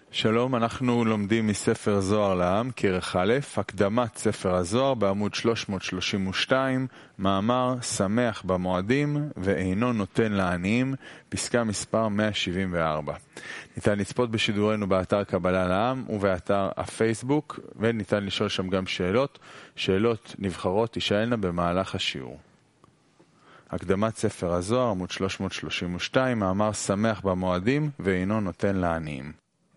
שלום, אנחנו לומדים מספר זוהר לעם, כרך א', הקדמת ספר הזוהר בעמוד 332, מאמר שמח במועדים ואינו נותן לעניים, פסקה מספר 174. ניתן לצפות בשידורנו באתר קבלה לעם ובאתר הפייסבוק, וניתן לשאול שם גם שאלות. שאלות נבחרות תשאלנה במהלך השיעור. הקדמת ספר הזוהר, עמוד 332, מאמר שמח במועדים ואינו נותן לעניים.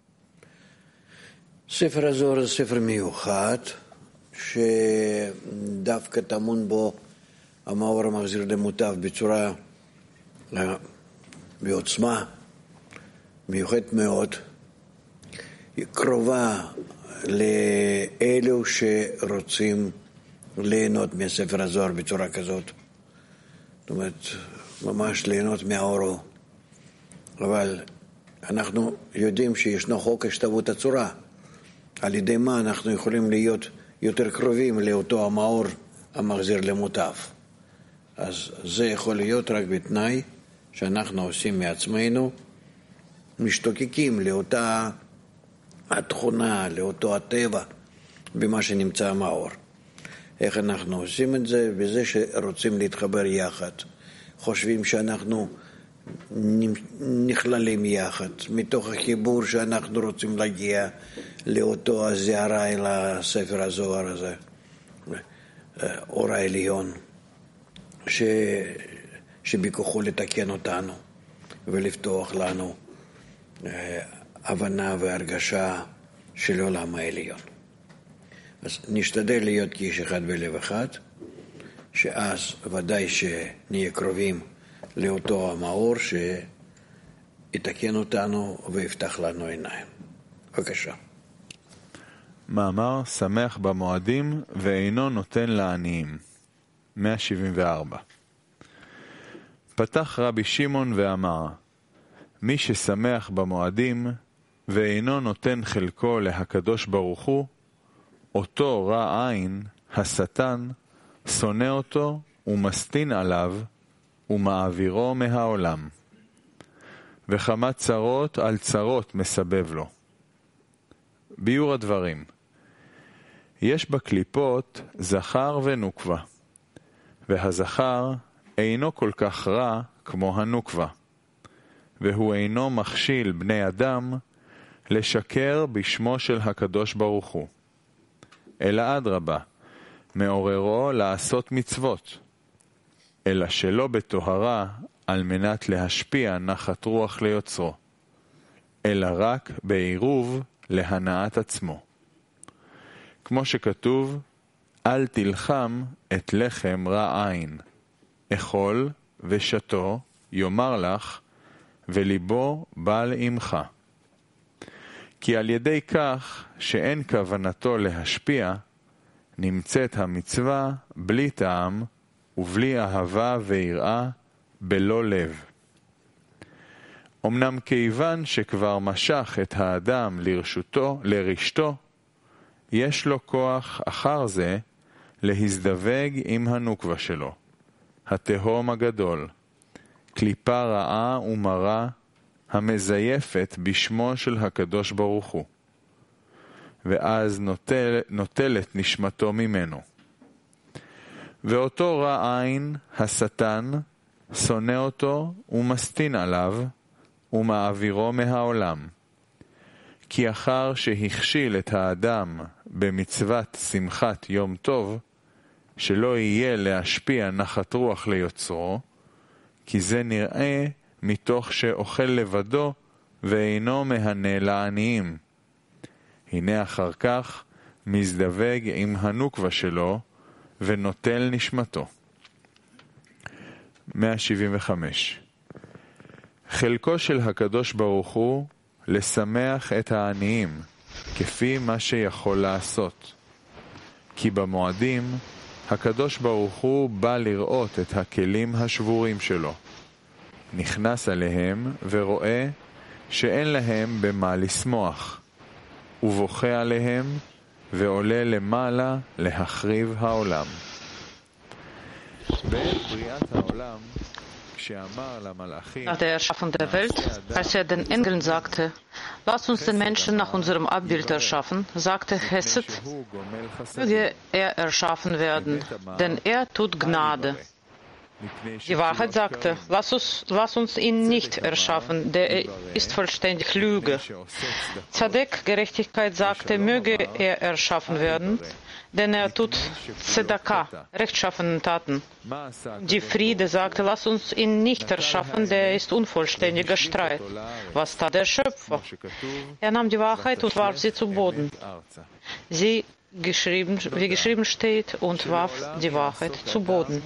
ספר הזוהר זה ספר מיוחד, שדווקא טמון בו המאור המחזיר למוטב בצורה בעוצמה מיוחדת מאוד, קרובה לאלו שרוצים ליהנות מספר הזוהר בצורה כזאת. זאת אומרת, ממש ליהנות מהאורו. אבל אנחנו יודעים שישנו חוק השתוות הצורה. על ידי מה אנחנו יכולים להיות יותר קרובים לאותו המאור המחזיר למוטב. אז זה יכול להיות רק בתנאי שאנחנו עושים מעצמנו, משתוקקים לאותה התכונה, לאותו הטבע, במה שנמצא המאור. איך אנחנו עושים את זה? בזה שרוצים להתחבר יחד. חושבים שאנחנו נכללים יחד, מתוך החיבור שאנחנו רוצים להגיע לאותו הזערה אל הספר הזוהר הזה, אור העליון, שבכוחו לתקן אותנו ולפתוח לנו הבנה והרגשה של עולם העליון. אז נשתדל להיות כאיש אחד בלב אחד, שאז ודאי שנהיה קרובים לאותו המאור שיתקן אותנו ויפתח לנו עיניים. בבקשה. מאמר שמח במועדים ואינו נותן לעניים. 174. פתח רבי שמעון ואמר, מי ששמח במועדים ואינו נותן חלקו להקדוש ברוך הוא, אותו רע עין, השטן, שונא אותו ומסטין עליו ומעבירו מהעולם. וכמה צרות על צרות מסבב לו. ביור הדברים. יש בקליפות זכר ונוקבה, והזכר אינו כל כך רע כמו הנוקבה, והוא אינו מכשיל בני אדם לשקר בשמו של הקדוש ברוך הוא. אלא אדרבה, מעוררו לעשות מצוות, אלא שלא בטהרה על מנת להשפיע נחת רוח ליוצרו, אלא רק בעירוב להנאת עצמו. כמו שכתוב, אל תלחם את לחם רע עין, אכול ושתו יאמר לך, וליבו בל עמך. כי על ידי כך שאין כוונתו להשפיע, נמצאת המצווה בלי טעם ובלי אהבה ויראה, בלא לב. אמנם כיוון שכבר משך את האדם לרשתו, יש לו כוח אחר זה להזדווג עם הנוקבה שלו, התהום הגדול, קליפה רעה ומרה המזייפת בשמו של הקדוש ברוך הוא, ואז נוטלת נשמתו ממנו. ואותו רע עין, השטן, שונא אותו ומסטין עליו ומעבירו מהעולם. כי אחר שהכשיל את האדם במצוות שמחת יום טוב, שלא יהיה להשפיע נחת רוח ליוצרו, כי זה נראה מתוך שאוכל לבדו ואינו מהנה לעניים. הנה אחר כך מזדווג עם הנוקבה שלו ונוטל נשמתו. 175. חלקו של הקדוש ברוך הוא לשמח את העניים, כפי מה שיכול לעשות. כי במועדים הקדוש ברוך הוא בא לראות את הכלים השבורים שלו. נכנס עליהם ורואה שאין להם במה לשמוח, ובוכה עליהם ועולה למעלה להחריב העולם. בעת בריאת העולם, nach der Erschaffung der Welt, als er den Engeln sagte, lasst uns den Menschen nach unserem Abbild erschaffen, sagte Chesed, möge er erschaffen werden, denn er tut Gnade. Die Wahrheit sagte, lass uns ihn nicht erschaffen, der ist vollständig Lüge. Tzadek, Gerechtigkeit, sagte, möge er erschaffen werden, denn er tut Tzedaka, rechtschaffenen Taten. Die Friede sagte, lass uns ihn nicht erschaffen, der ist unvollständiger Streit. Was tat der Schöpfer? Er nahm die Wahrheit und warf sie zu Boden. Sie, wie geschrieben steht, und warf die Wahrheit zu Boden.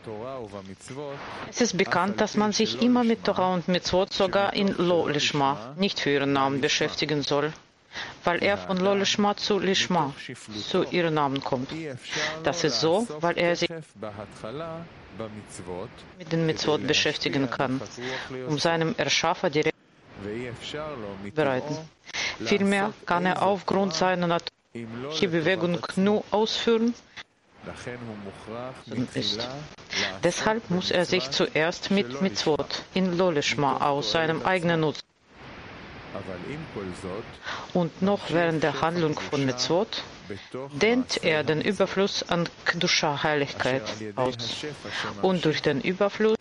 Es ist bekannt, dass man sich immer mit Torah und Mitzvot sogar in Lo Lishma, nicht für ihren Namen, beschäftigen soll, weil er von Lo Lishma zu Lishma, zu ihrem Namen kommt. Das ist so, weil er sich mit den Mitzvot beschäftigen kann, um seinem Erschaffer die bereiten. Vielmehr kann er aufgrund seiner natürlichen Bewegung nur ausführen, ist. Deshalb muss er sich zuerst mit Mitzvot in Lo Lishma aus seinem eigenen Nutzen und noch während der Handlung von Mitzvot dehnt er den Überfluss an Kedusha, Heiligkeit, aus und durch den Überfluss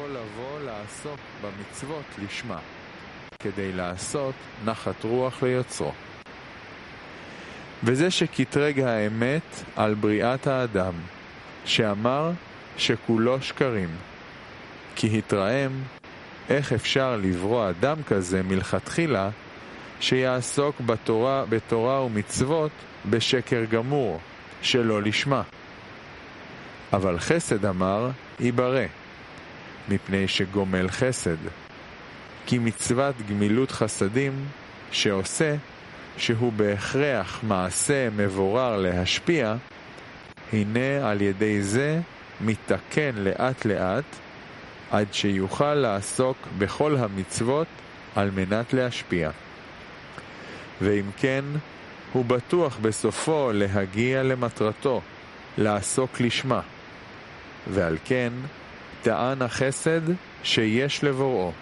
וזה שקטרג האמת על בריאת האדם, שאמר שכולו שקרים. כי התרעם, איך אפשר לברוא אדם כזה מלכתחילה, שיעסוק בתורה ומצוות בשקר גמור, שלא לשמה. אבל חסד אמר, ייברא, מפני שגומל חסד. כי מצוות גמילות חסדים שעושה, שהוא בהכרח מעשה מבורר להשפיע, הנה על ידי זה מתקן לאט לאט, עד שיוכל לעסוק בכל המצוות על מנת להשפיע. ואם כן, הוא בטוח בסופו להגיע למטרתו, לעסוק לשמה. ועל כן, טען החסד שיש לבוראו.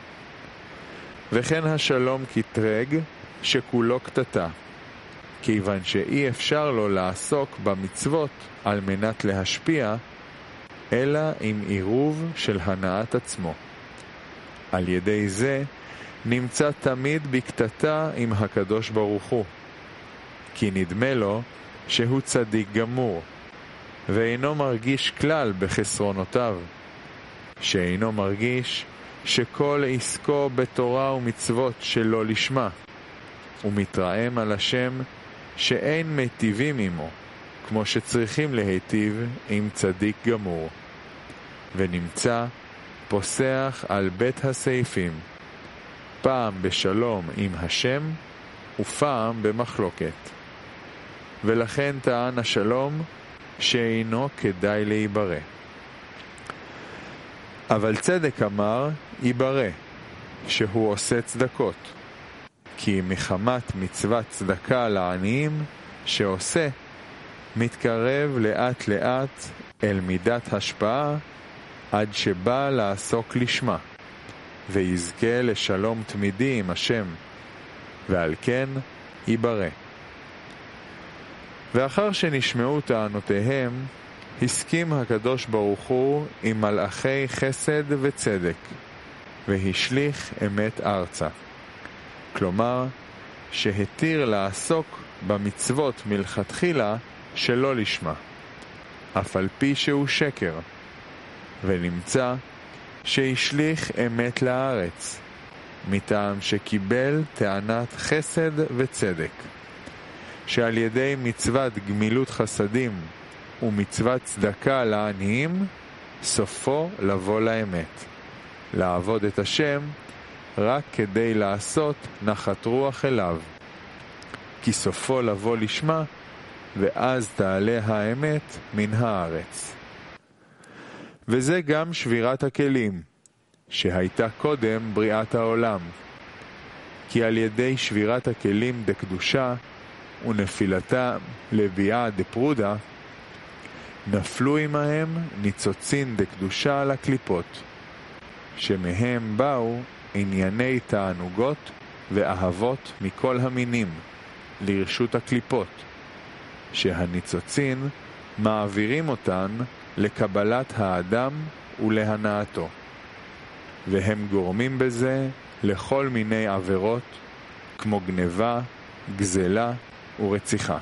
וכן השלום קטרג, שכולו קטטה, כיוון שאי אפשר לו לעסוק במצוות על מנת להשפיע, אלא עם עירוב של הנעת עצמו. על ידי זה נמצא תמיד בקטטה עם הקדוש ברוך הוא, כי נדמה לו שהוא צדיק גמור, ואינו מרגיש כלל בחסרונותיו, שאינו מרגיש שכל עסקו בתורה ומצוות שלא לשמה, ומתרעם על השם שאין מיטיבים עמו, כמו שצריכים להיטיב עם צדיק גמור. ונמצא פוסח על בית הסעיפים, פעם בשלום עם השם ופעם במחלוקת. ולכן טען השלום שאינו כדאי להיברא. אבל צדק אמר ייברא, שהוא עושה צדקות. כי מחמת מצוות צדקה לעניים שעושה, מתקרב לאט לאט אל מידת השפעה, עד שבא לעסוק לשמה, ויזכה לשלום תמידי עם השם, ועל כן ייברא. ואחר שנשמעו טענותיהם, הסכים הקדוש ברוך הוא עם מלאכי חסד וצדק, והשליך אמת ארצה. כלומר, שהתיר לעסוק במצוות מלכתחילה שלא לשמה, אף על פי שהוא שקר, ונמצא שהשליך אמת לארץ, מטעם שקיבל טענת חסד וצדק, שעל ידי מצוות גמילות חסדים ומצוות צדקה לעניים, סופו לבוא לאמת, לעבוד את השם רק כדי לעשות נחת רוח אליו, כי סופו לבוא לשמה, ואז תעלה האמת מן הארץ. וזה גם שבירת הכלים, שהייתה קודם בריאת העולם, כי על ידי שבירת הכלים דקדושה ונפילתה לביאה דפרודה, נפלו עמהם ניצוצין דקדושה על הקליפות, שמהם באו ענייני תענוגות ואהבות מכל המינים לרשות הקליפות, שהניצוצין מעבירים אותן לקבלת האדם ולהנאתו, והם גורמים בזה לכל מיני עבירות כמו גניבה, גזלה ורציחה.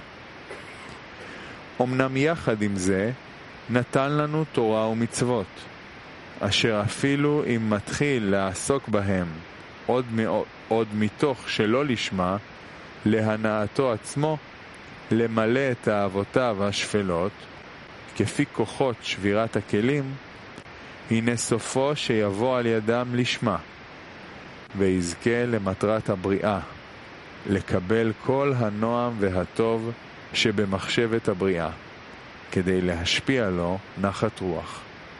אמנם יחד עם זה נתן לנו תורה ומצוות, אשר אפילו אם מתחיל לעסוק בהם עוד מתוך שלא לשמה, להנאתו עצמו, למלא את תאוותיו השפלות, כפי כוחות שבירת הכלים, הנה סופו שיבוא על ידם לשמה, ויזכה למטרת הבריאה, לקבל כל הנועם והטוב שבמחשבת הבריאה, כדי להשפיע לו נחת רוח.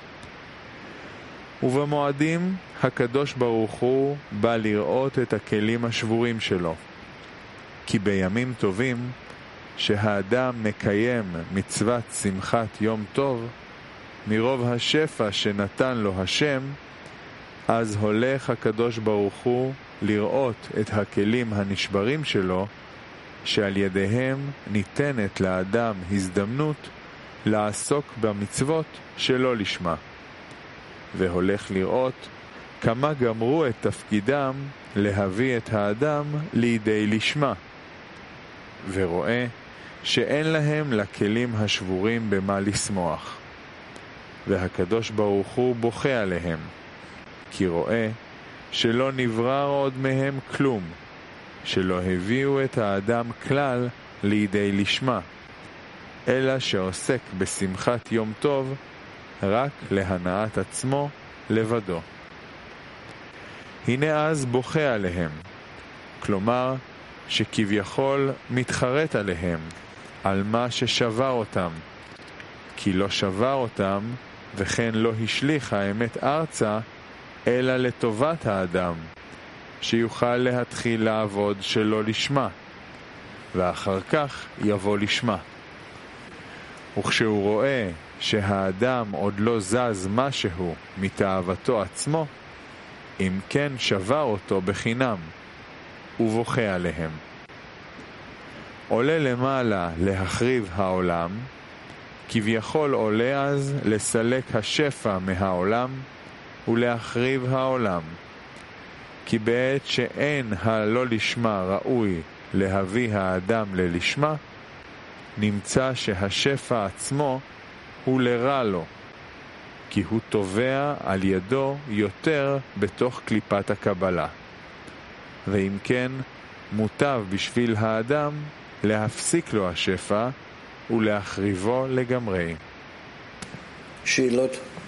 ובמועדים הקדוש ברוך הוא בא לראות את הכלים השבורים שלו, כי בימים טובים שהאדם מקיים מצוות שמחת יום טוב, מרוב השפע שנתן לו השם, אז הולך הקדוש ברוך הוא לראות את הכלים הנשברים שלו, שעל ידיהם ניתנת לאדם הזדמנות לעסוק במצוות שלא לשמה, והולך לראות כמה גמרו את תפקידם להביא את האדם לידי לשמה, ורואה שאין להם לכלים השבורים במה לשמוח, והקדוש ברוך הוא בוכה עליהם, כי רואה שלא נברר עוד מהם כלום, שלא הביאו את האדם כלל לידי לשמה, אלא שעוסק בשמחת יום טוב רק להנאת עצמו לבדו. הנה אז בוכה עליהם, כלומר שכביכול מתחרט עליהם על מה ששבר אותם, כי לא שבר אותם וכן לא השליך האמת ארצה, אלא לטובת האדם, שיוכל להתחיל לעבוד שלא לשמה, ואחר כך יבוא לשמה. וכשהוא רואה שהאדם עוד לא זז משהו מתאוותו עצמו, אם כן שבר אותו בחינם, ובוכה עליהם. עולה למעלה להחריב העולם, כביכול עולה אז לסלק השפע מהעולם ולהחריב העולם, כי בעת שאין הלא לשמה ראוי להביא האדם ללשמה, נמצא שהשפע עצמו הוא לרע לו, כי הוא תובע על ידו יותר בתוך קליפת הקבלה. ואם כן, מוטב בשביל האדם להפסיק לו השפע ולהחריבו לגמרי. שאלות?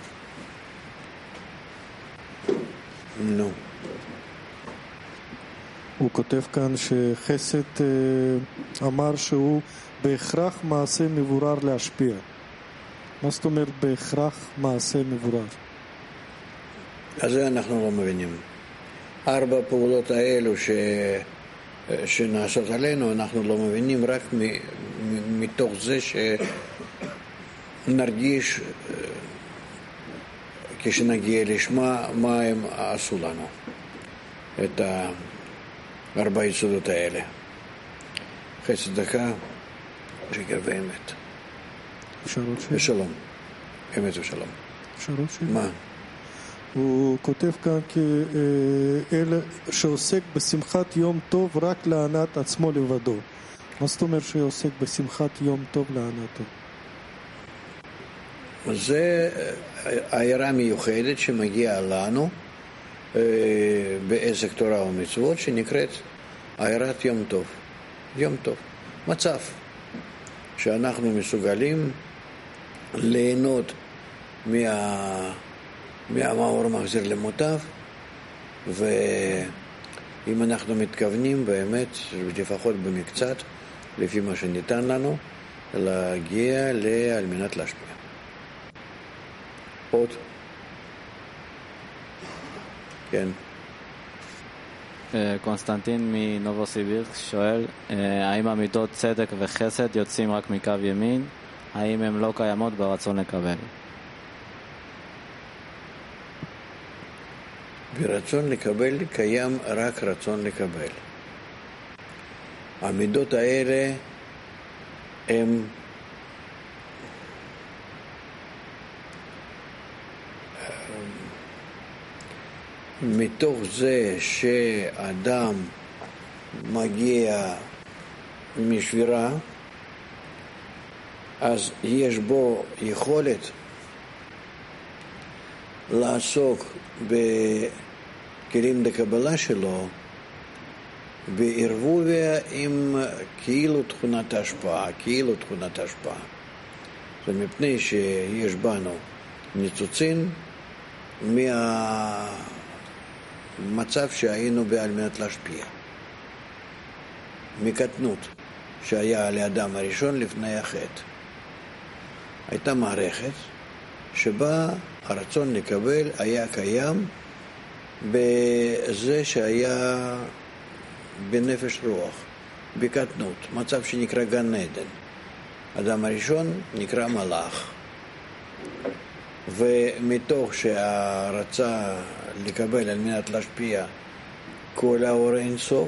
נו. הוא כותב כאן שחסד אמר שהוא בהכרח מעשה מבורר להשפיע. מה זאת אומרת בהכרח מעשה מבורר? אז זה אנחנו לא מבינים. 4 פעולות האלו שנעשות עלינו, אנחנו לא מבינים רק מתוך זה שנרגיש כשנגיע לשמה מה הם עשו לנו, את 4 יסודות האלה. חסד, צדקה, שקר ואמת. ושלום. אמת ושלום. אפשרות שלי? מה? הוא כותב כאן כאלה שעוסק בשמחת יום טוב רק להנאת עצמו לבדו. מה זאת אומרת שעוסק בשמחת יום טוב להנאתו? זה העירה מיוחדת שמגיעה לנו בעסק תורה ומצוות, שנקראת העירת יום טוב. יום טוב. מצב שאנחנו מסוגלים ליהנות מהמאור מחזיר למוטב, ואם אנחנו מתכוונים באמת, לפחות במקצת, לפי מה שניתן לנו, להגיע על מנת להשפיע. עוד? כן. קונסטנטין מנובוסיבירסק שואל, האם המידות צדק וחסד יוצאים רק מקו ימין? האם הן לא קיימות ברצון לקבל? ברצון לקבל קיים רק רצון לקבל. המידות האלה הם מתוך זה שאדם מגיע משבירה, אז יש בו יכולת לעסוק בכלים לקבלה שלו בערבוביה עם כאילו תכונת ההשפעה, זה מפני שיש בנו ניצוצין מהמצב שהיינו על מנת להשפיע, מקטנות שהיה לאדם הראשון לפני החטא. הייתה מערכת שבה הרצון לקבל היה קיים בזה שהיה בנפש רוח, בקטנות, מצב שנקרא גן עדן. אדם הראשון נקרא מלאך, ומתוך שהרצה לקבל על מנת להשפיע כל האור אין סוף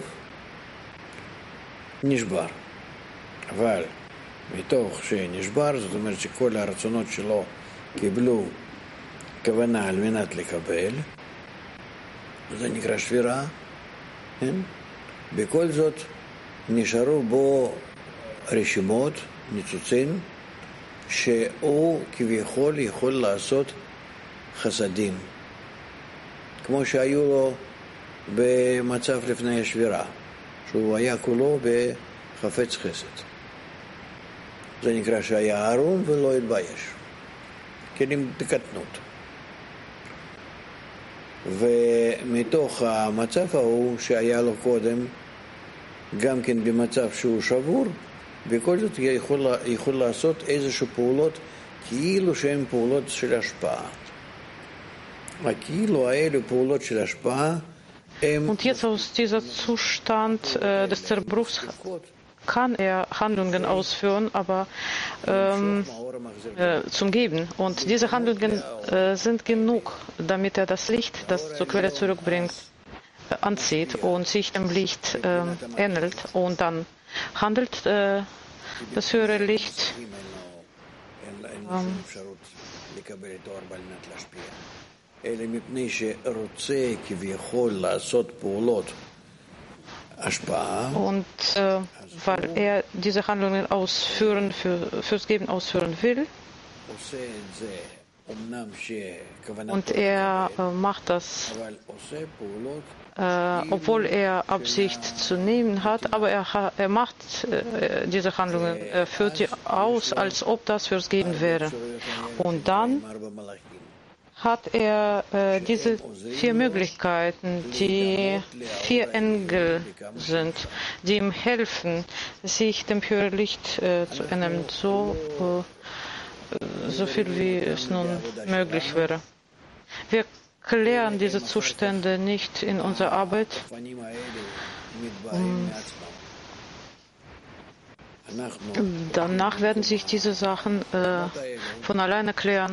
נשבר. אבל מתוך שנשבר, זאת אומרת שכל הרצונות שלו קיבלו כוונה על מנת לקבל, זה נקרא שבירה, כן? בכל זאת נשארו בו רשימות, ניצוצים, שהוא כביכול יכול לעשות חסדים, כמו שהיו לו במצב לפני השבירה, שהוא היה כולו בחפץ חסד. זה נקרא שהיה ארון ולא התבייש, כלים בקטנות. ומתוך המצב ההוא שהיה לו קודם, גם כן במצב שהוא שבור, בכל זאת יכול לעשות איזשהו פעולות כאילו שהן פעולות של השפעה. הכאילו האלה פעולות של השפעה הם... Und jetzt aus dieser Zustand des Zerbruchs kann er Handlungen ausführen, aber zum Geben. Und diese Handlungen sind genug, damit er das Licht, das zur Quelle zurückbringt, anzieht und sich dem Licht ähnelt. Und dann handelt das höhere Licht und weil er diese Handlungen ausführen, fürs Geben ausführen will, und er macht das, obwohl er Absicht zu nehmen hat, aber er macht diese Handlungen, er führt sie aus, als ob das fürs Geben wäre. Und dann hat er diese 4 Möglichkeiten, die 4 Engel sind, die ihm helfen, sich dem höheren Licht zu ändern, so viel wie es nun möglich wäre. Wir klären diese Zustände nicht in unserer Arbeit. Danach werden sich diese Sachen von alleine klären.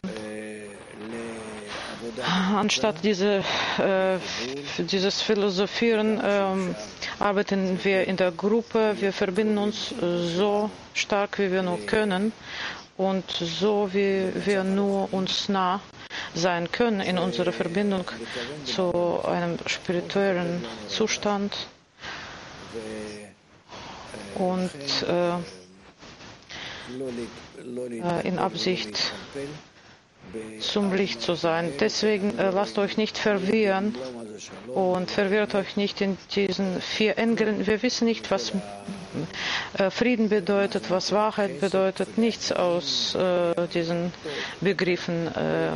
Anstatt dieses Philosophieren arbeiten wir in der Gruppe. Wir verbinden uns so stark, wie wir nur können und so, wie wir nur uns nah sein können in unserer Verbindung zu einem spirituellen Zustand und in Absicht zum Licht zu sein. Deswegen lasst euch nicht verwirren und verwirrt euch nicht in diesen 4 Engeln. Wir wissen nicht, was Frieden bedeutet, was Wahrheit bedeutet, nichts aus diesen Begriffen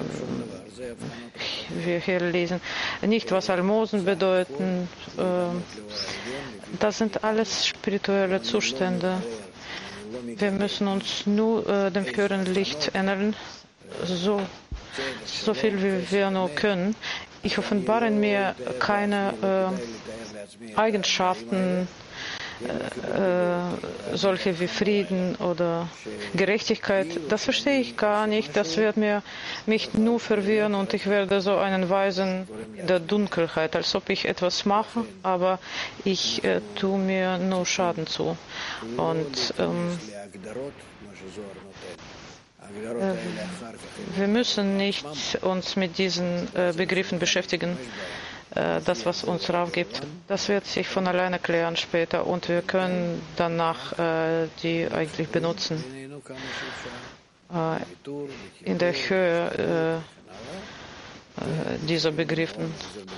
wir hier lesen. Nicht, was Almosen bedeuten. Das sind alles spirituelle Zustände. Wir müssen uns nur dem höheren Licht ändern, so viel wie wir nur können. Ich offenbare mir keine Eigenschaften solche wie Frieden oder Gerechtigkeit, das verstehe ich gar nicht. Das wird mich nur verwirren und ich werde so einen Weisen in der Dunkelheit, als ob ich etwas mache, aber ich tue mir nur Schaden zu. Und wir müssen nicht uns mit diesen Begriffen beschäftigen. Das, was uns Rav gibt, das wird sich von alleine klären später und wir können danach die eigentlich benutzen. In der Höhe dieser Begriffen.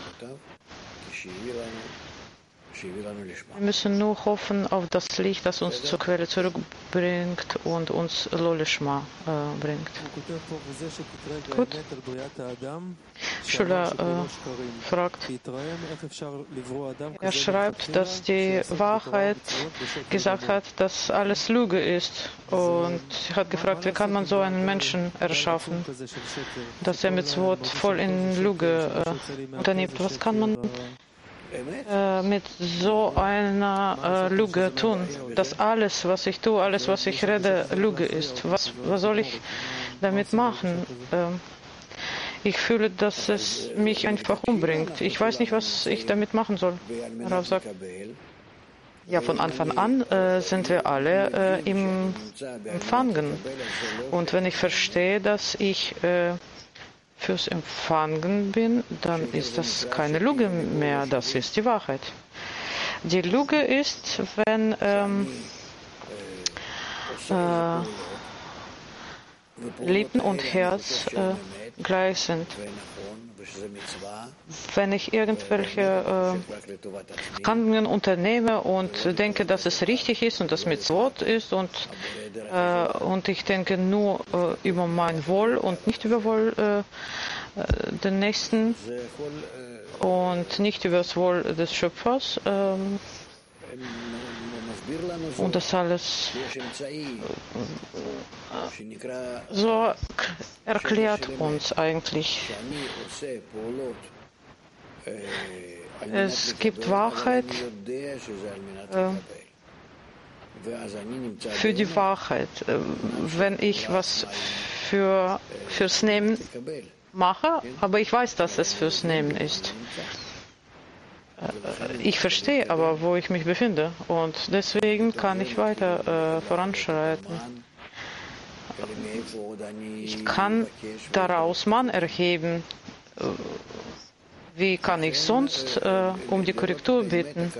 Wir müssen nur hoffen auf das Licht, das uns zur Quelle zurückbringt und uns Lolishma bringt. Gut. Schüler fragt, er schreibt, dass die Wahrheit gesagt hat, dass alles Lüge ist. Und er hat gefragt, wie kann man so einen Menschen erschaffen, dass er mit Wort voll in Lüge unternimmt. Was kann man mit so einer Lüge tun, dass alles, was ich tue, alles, was ich rede, Lüge ist. Was soll ich damit machen? Ich fühle, dass es mich einfach umbringt. Ich weiß nicht, was ich damit machen soll. Rav sagt, ja, von Anfang an sind wir alle im Empfangen. Und wenn ich verstehe, dass ich fürs Empfangen bin, dann ist das keine Lüge mehr, das ist die Wahrheit. Die Lüge ist, wenn Lippen und Herz gleich sind. Wenn ich irgendwelche Handlungen unternehme und denke, dass es richtig ist und das Mitzvot ist und ich denke nur über mein Wohl und nicht über Wohl den Nächsten und nicht über das Wohl des Schöpfers und das alles so erklärt uns eigentlich. Es gibt Wahrheit für die Wahrheit. Wenn ich was fürs Nehmen mache, aber ich weiß, dass es fürs Nehmen ist. Ich verstehe aber, wo ich mich befinde und deswegen kann ich weiter voranschreiten. Ich kann daraus Mann erheben. Wie kann ich sonst um die Korrektur bitten?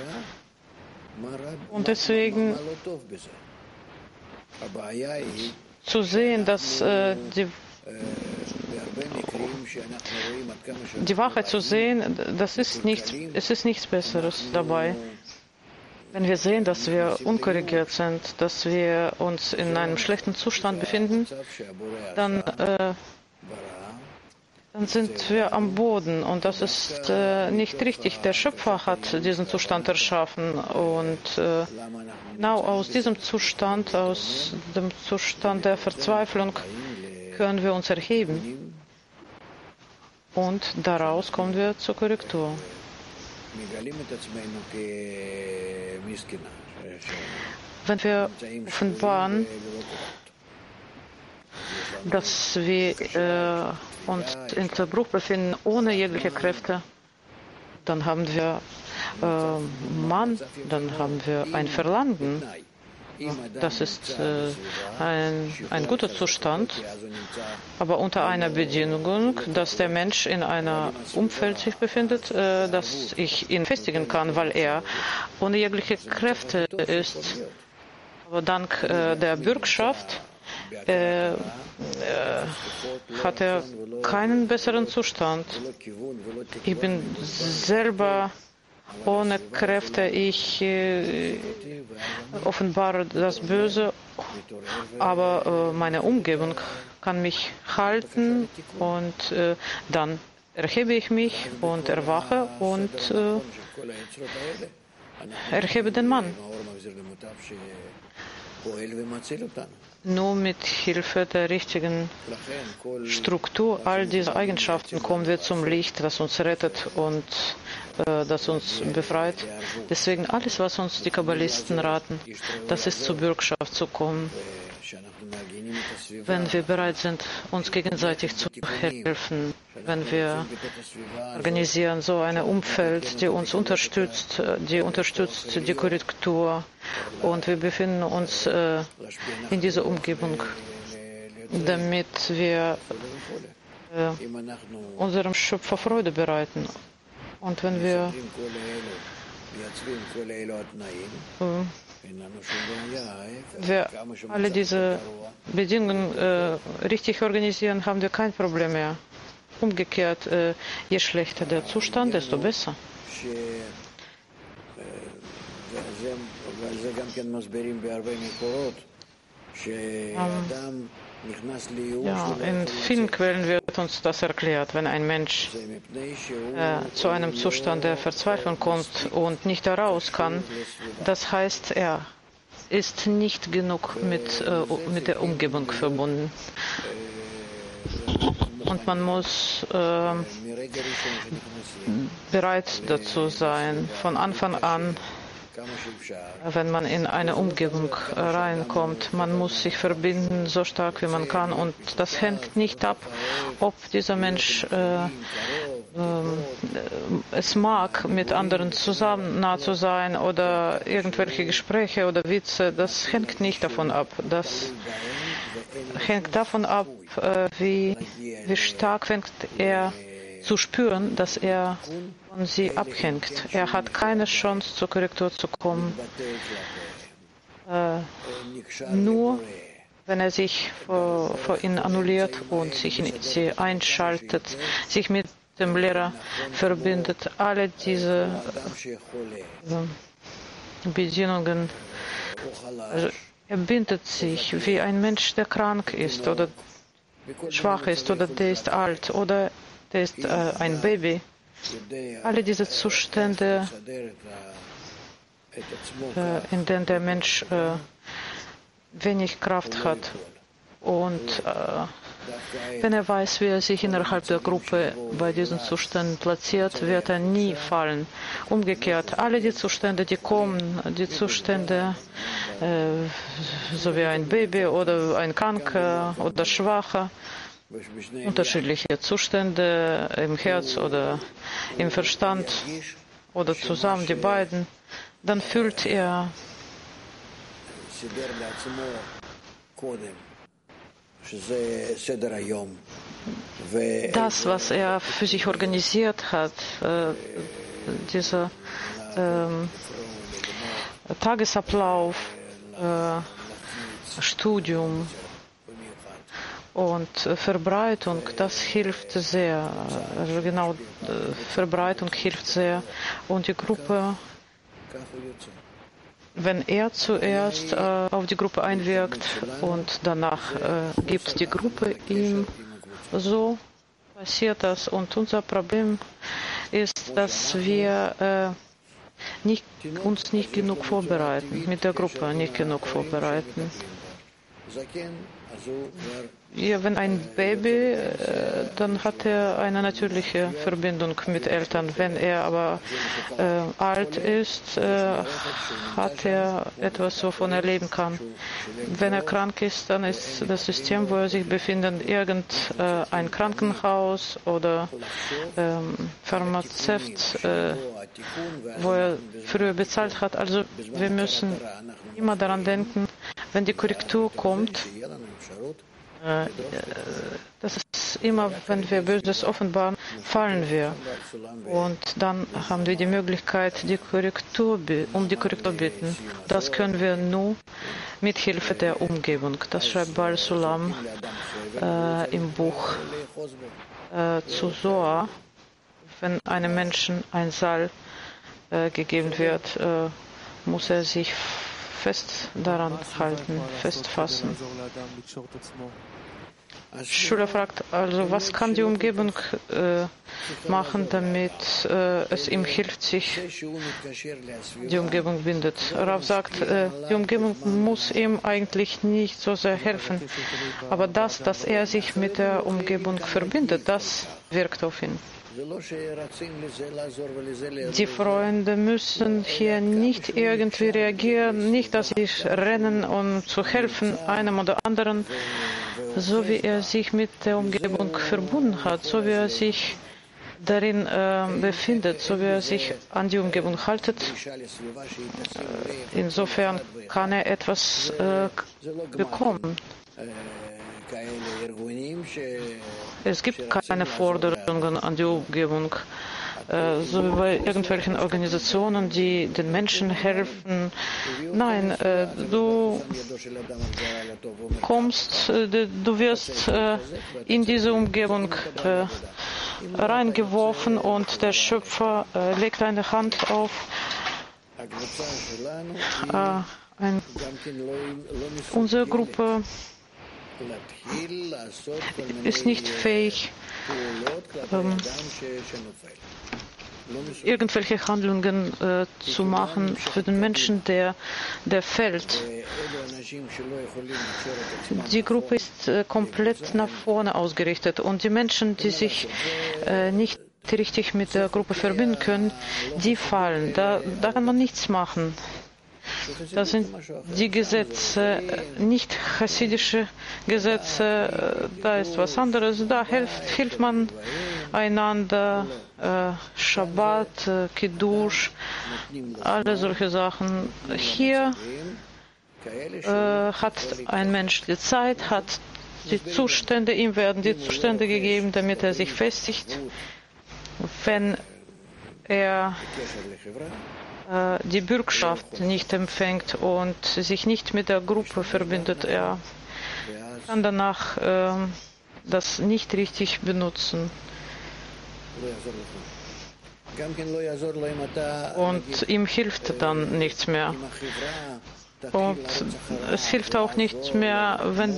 Und deswegen zu sehen, dass die Wahrheit zu sehen, es ist nichts Besseres dabei. Wenn wir sehen, dass wir unkorrigiert sind, dass wir uns in einem schlechten Zustand befinden, dann sind wir am Boden und das ist nicht richtig. Der Schöpfer hat diesen Zustand erschaffen und genau aus diesem Zustand, aus dem Zustand der Verzweiflung können wir uns erheben und daraus kommen wir zur Korrektur. Wenn wir offenbaren, dass wir uns in Zerbruch befinden, ohne jegliche Kräfte, dann haben wir Mann, dann haben wir ein Verlangen. Das ist ein guter Zustand, aber unter einer Bedingung, dass der Mensch in einem Umfeld sich befindet, das ich ihn festigen kann, weil er ohne jegliche Kräfte ist. Aber dank der Bürgschaft hat er keinen besseren Zustand. Ich bin selber ohne Kräfte, ich offenbare das Böse, aber meine Umgebung kann mich halten und dann erhebe ich mich und erwache und erhebe den Mann. Nur mit Hilfe der richtigen Struktur, all diese Eigenschaften kommen wir zum Licht, das uns rettet und das uns befreit. Deswegen alles, was uns die Kabbalisten raten, das ist zur Bürgschaft zu kommen. Wenn wir bereit sind, uns gegenseitig zu helfen, wenn wir organisieren so ein Umfeld, die uns unterstützt, die Korrektur, und wir befinden uns in dieser Umgebung, damit wir unserem Schöpfer Freude bereiten. Und wenn wir alle diese Bedingungen richtig organisieren, haben wir kein Problem mehr. Umgekehrt, je schlechter der Zustand, desto besser. Ja, in vielen Quellen wird uns das erklärt, wenn ein Mensch zu einem Zustand der Verzweiflung kommt und nicht daraus kann, das heißt, er ist nicht genug mit der Umgebung verbunden. Und man muss bereit dazu sein, von Anfang an, wenn man in eine Umgebung reinkommt. Man muss sich verbinden, so stark wie man kann. Und das hängt nicht ab, ob dieser Mensch es mag, mit anderen zusammen nah zu sein oder irgendwelche Gespräche oder Witze. Das hängt nicht davon ab. Das hängt davon ab, wie stark fängt er zu spüren, dass er von sie abhängt. Er hat keine Chance, zur Korrektur zu kommen. Nur wenn er sich vor ihnen annulliert und sich in sie einschaltet, sich mit dem Lehrer verbindet, alle diese Bedienungen, also er bindet sich wie ein Mensch, der krank ist oder schwach ist oder der ist alt oder der ist ein Baby. Alle diese Zustände, in denen der Mensch wenig Kraft hat. Und wenn er weiß, wie er sich innerhalb der Gruppe bei diesen Zuständen platziert, wird er nie fallen. Umgekehrt, alle die Zustände, die kommen, die Zustände, so wie ein Baby oder ein Kranker oder Schwacher, unterschiedliche Zustände im Herz oder im Verstand oder zusammen die beiden, dann fühlt er das, was er für sich organisiert hat, dieser Tagesablauf, Studium und Verbreitung, das hilft sehr. Also genau, Verbreitung hilft sehr. Und die Gruppe, wenn er zuerst auf die Gruppe einwirkt und danach gibt die Gruppe ihm, so passiert das. Und unser Problem ist, dass wir uns nicht genug vorbereiten, mit der Gruppe nicht genug vorbereiten. Ja, wenn ein Baby, dann hat er eine natürliche Verbindung mit Eltern. Wenn er aber alt ist, hat er etwas, wovon er leben kann. Wenn er krank ist, dann ist das System, wo er sich befindet, irgendein Krankenhaus oder Pharmazeut, wo er früher bezahlt hat. Also wir müssen immer daran denken, wenn die Korrektur kommt, das ist immer, wenn wir Böses offenbaren, fallen wir. Und dann haben wir die Möglichkeit, um die Korrektur bitten. Das können wir nur mit Hilfe der Umgebung. Das schreibt Baal Sulam im Buch zu Zohar. Wenn einem Menschen ein Saal gegeben wird, muss er sich fest daran halten, festfassen. Schüler fragt also, was kann die Umgebung machen, damit es ihm hilft, sich die Umgebung bindet. Rav sagt, die Umgebung muss ihm eigentlich nicht so sehr helfen, aber dass er sich mit der Umgebung verbindet, das wirkt auf ihn. Die Freunde müssen hier nicht irgendwie reagieren, nicht, dass sie rennen, um zu helfen, einem oder anderen, so wie er sich mit der Umgebung verbunden hat, so wie er sich darin befindet, so wie er sich an die Umgebung haltet. Insofern kann er etwas bekommen. Es gibt keine Forderungen an die Umgebung, so wie bei irgendwelchen Organisationen, die den Menschen helfen. Nein, du wirst in diese Umgebung reingeworfen und der Schöpfer legt eine Hand auf unsere Gruppe ist nicht fähig, irgendwelche Handlungen zu machen für den Menschen, der fällt. Die Gruppe ist komplett nach vorne ausgerichtet und die Menschen, die sich nicht richtig mit der Gruppe verbinden können, die fallen. Da kann man nichts machen. Das sind die Gesetze, nicht chassidische Gesetze, da ist was anderes, da hilft man einander, Shabbat, Kiddush, alle solche Sachen. Hier hat ein Mensch die Zeit, hat die Zustände, ihm werden die Zustände gegeben, damit er sich festigt. Wenn er die Bürgschaft nicht empfängt und sich nicht mit der Gruppe verbindet, er kann danach das nicht richtig benutzen. Und ihm hilft dann nichts mehr. Und es hilft auch nichts mehr, wenn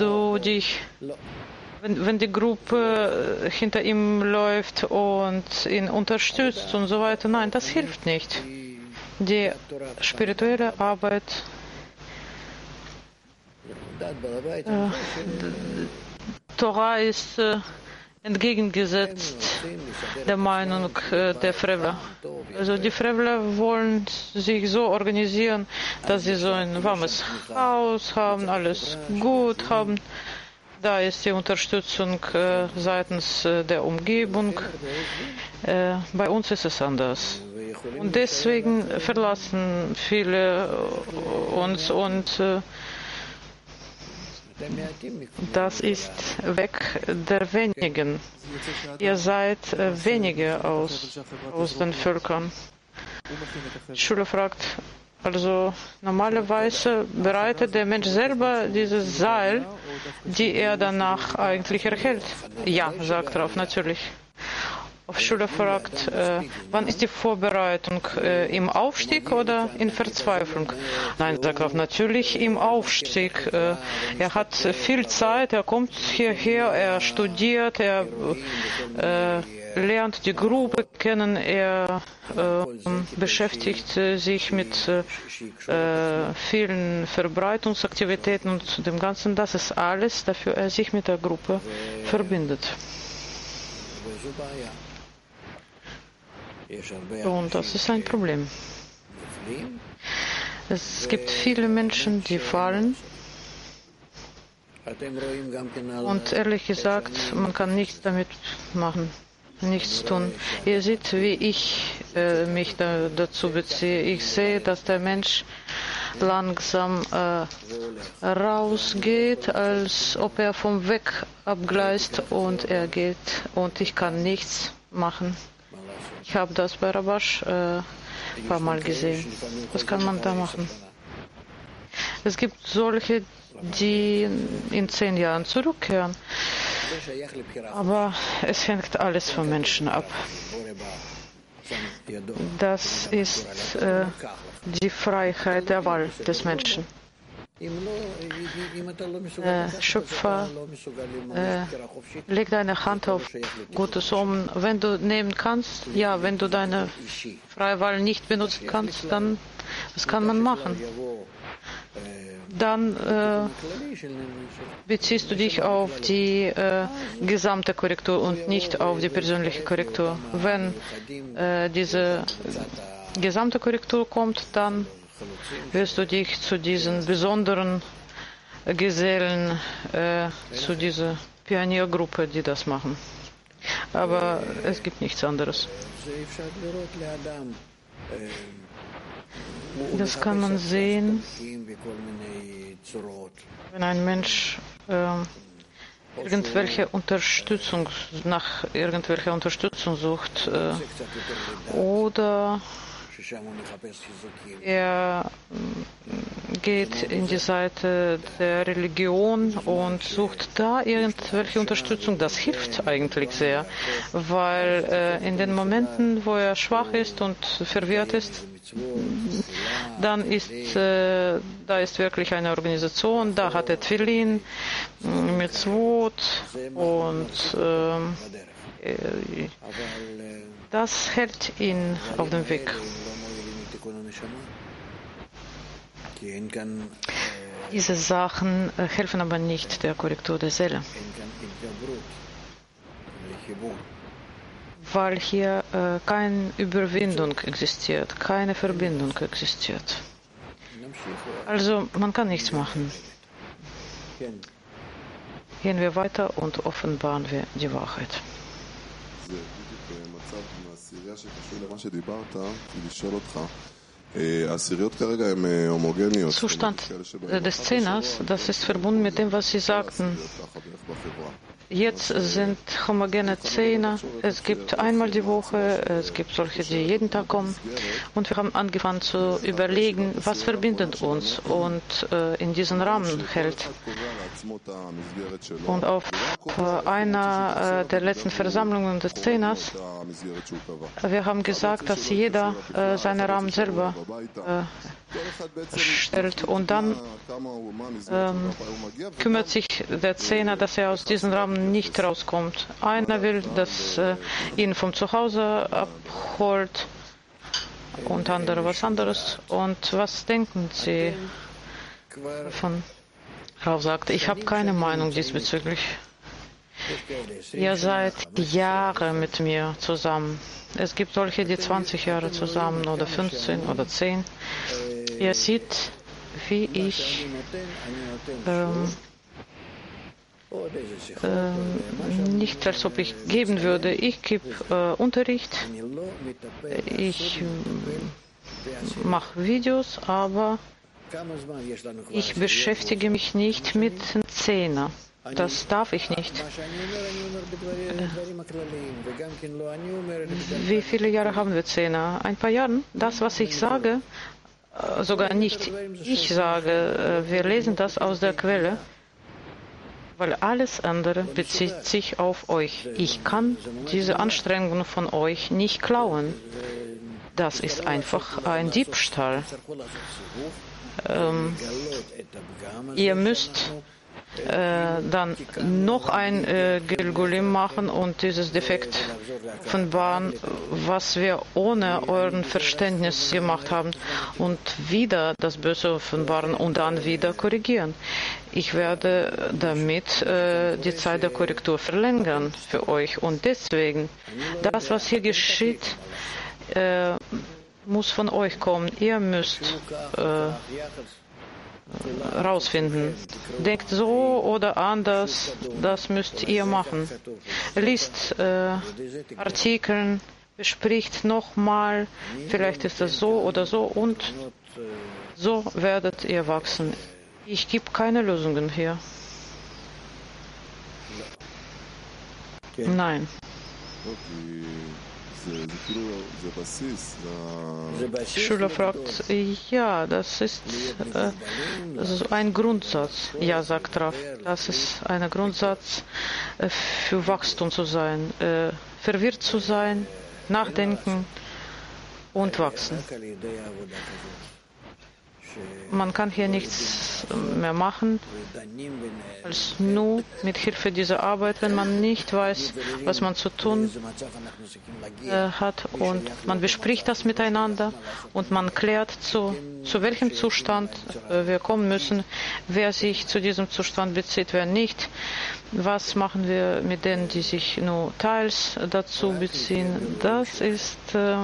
die Gruppe hinter ihm läuft und ihn unterstützt und so weiter. Nein, das hilft nicht. Die spirituelle Arbeit Torah ist entgegengesetzt der Meinung der Frevler. Also die Frevler wollen sich so organisieren, dass sie so ein warmes Haus haben, alles gut haben. Da ist die Unterstützung seitens der Umgebung. Bei uns ist es anders. Und deswegen verlassen viele uns und das ist weg der wenigen. Ihr seid wenige aus den Völkern. Schüler fragt, also normalerweise bereitet der Mensch selber dieses Seil, die er danach eigentlich erhält. Ja, sagt Rav, natürlich. Auf Schüler fragt, wann ist die Vorbereitung, im Aufstieg oder in Verzweiflung? Nein, sagt Rav, natürlich im Aufstieg. Er hat viel Zeit, er kommt hierher, er studiert, er lernt die Gruppe kennen, er beschäftigt sich mit vielen Verbreitungsaktivitäten und dem Ganzen. Das ist alles, dafür er sich mit der Gruppe verbindet. Und das ist ein Problem. Es gibt viele Menschen, die fallen. Und ehrlich gesagt, man kann nichts damit machen, nichts tun. Ihr seht, wie ich mich dazu beziehe. Ich sehe, dass der Mensch langsam rausgeht, als ob er vom Weg abgleist und er geht und ich kann nichts machen. Ich habe das bei Rabash ein paar Mal gesehen. Was kann man da machen? Es gibt solche, die in 10 Jahren zurückkehren. Aber es hängt alles vom Menschen ab. Das ist die Freiheit der Wahl des Menschen. Schöpfer leg deine Hand auf Gutes um. Wenn du nehmen kannst, ja, wenn du deine freie Wahl nicht benutzen kannst, dann was kann man machen? Dann beziehst du dich auf die gesamte Korrektur und nicht auf die persönliche Korrektur. Wenn diese gesamte Korrektur kommt, dann wirst du dich zu diesen besonderen Gesellen, zu dieser Pioniergruppe, die das machen. Aber es gibt nichts anderes. Das kann man sehen, wenn ein Mensch nach irgendwelcher Unterstützung sucht oder er geht in die Seite der Religion und sucht da irgendwelche Unterstützung. Das hilft eigentlich sehr, weil in den Momenten, wo er schwach ist und verwirrt ist, dann da ist wirklich eine Organisation, da hat er Tfilin, Mitzvot und das hält ihn auf dem Weg. Diese Sachen helfen aber nicht der Korrektur der Seele, weil hier keine Überwindung existiert, keine Verbindung existiert. Also man kann nichts machen. Gehen wir weiter und offenbaren wir die Wahrheit. Zustand des Zehners, das ist verbunden mit dem, was Sie sagten. Jetzt sind homogene Zehner. Es gibt einmal die Woche, es gibt solche, die jeden Tag kommen. Und wir haben angefangen zu überlegen, was verbindet uns und in diesen Rahmen hält. Und auf einer der letzten Versammlungen des Zehners, wir haben gesagt, dass jeder seinen Rahmen selber stellt und dann kümmert sich der Zehner, dass er aus diesem Rahmen nicht rauskommt. Einer will, dass ihn vom Zuhause abholt und andere was anderes. Und was denken Sie davon? Rav sagt, ich habe keine Meinung diesbezüglich. Ihr seid Jahre mit mir zusammen. Es gibt solche, die 20 Jahre zusammen oder 15 oder 10. Ihr seht, wie ich nicht, als ob ich geben würde. Ich gebe Unterricht, ich mache Videos, aber ich beschäftige mich nicht mit den Zehner. Das darf ich nicht. Wie viele Jahre haben wir Zehner? Ein paar Jahre. Das, was ich sage, sogar nicht ich sage, wir lesen das aus der Quelle, weil alles andere bezieht sich auf euch. Ich kann diese Anstrengungen von euch nicht klauen. Das ist einfach ein Diebstahl. Ihr müsst dann noch ein Gilgulim machen und dieses Defekt offenbaren, was wir ohne euren Verständnis gemacht haben, und wieder das Böse offenbaren und dann wieder korrigieren. Ich werde damit die Zeit der Korrektur verlängern für euch, und deswegen, das, was hier geschieht, muss von euch kommen. Ihr müsst rausfinden. Denkt so oder anders, das müsst ihr machen. Liest Artikeln, bespricht nochmal, vielleicht ist das so oder so, und so werdet ihr wachsen. Ich gebe keine Lösungen hier. Nein. Schüler fragt, ja, das ist ein Grundsatz. Ja, sagt Rav, das ist ein Grundsatz für Wachstum zu sein, verwirrt zu sein, nachdenken und wachsen. Man kann hier nichts etwas mehr machen als nur mit Hilfe dieser Arbeit, wenn man nicht weiß, was man zu tun hat, und man bespricht das miteinander und man klärt, zu welchem Zustand wir kommen müssen, wer sich zu diesem Zustand bezieht, wer nicht. Was machen wir mit denen, die sich nur teils dazu beziehen? Das ist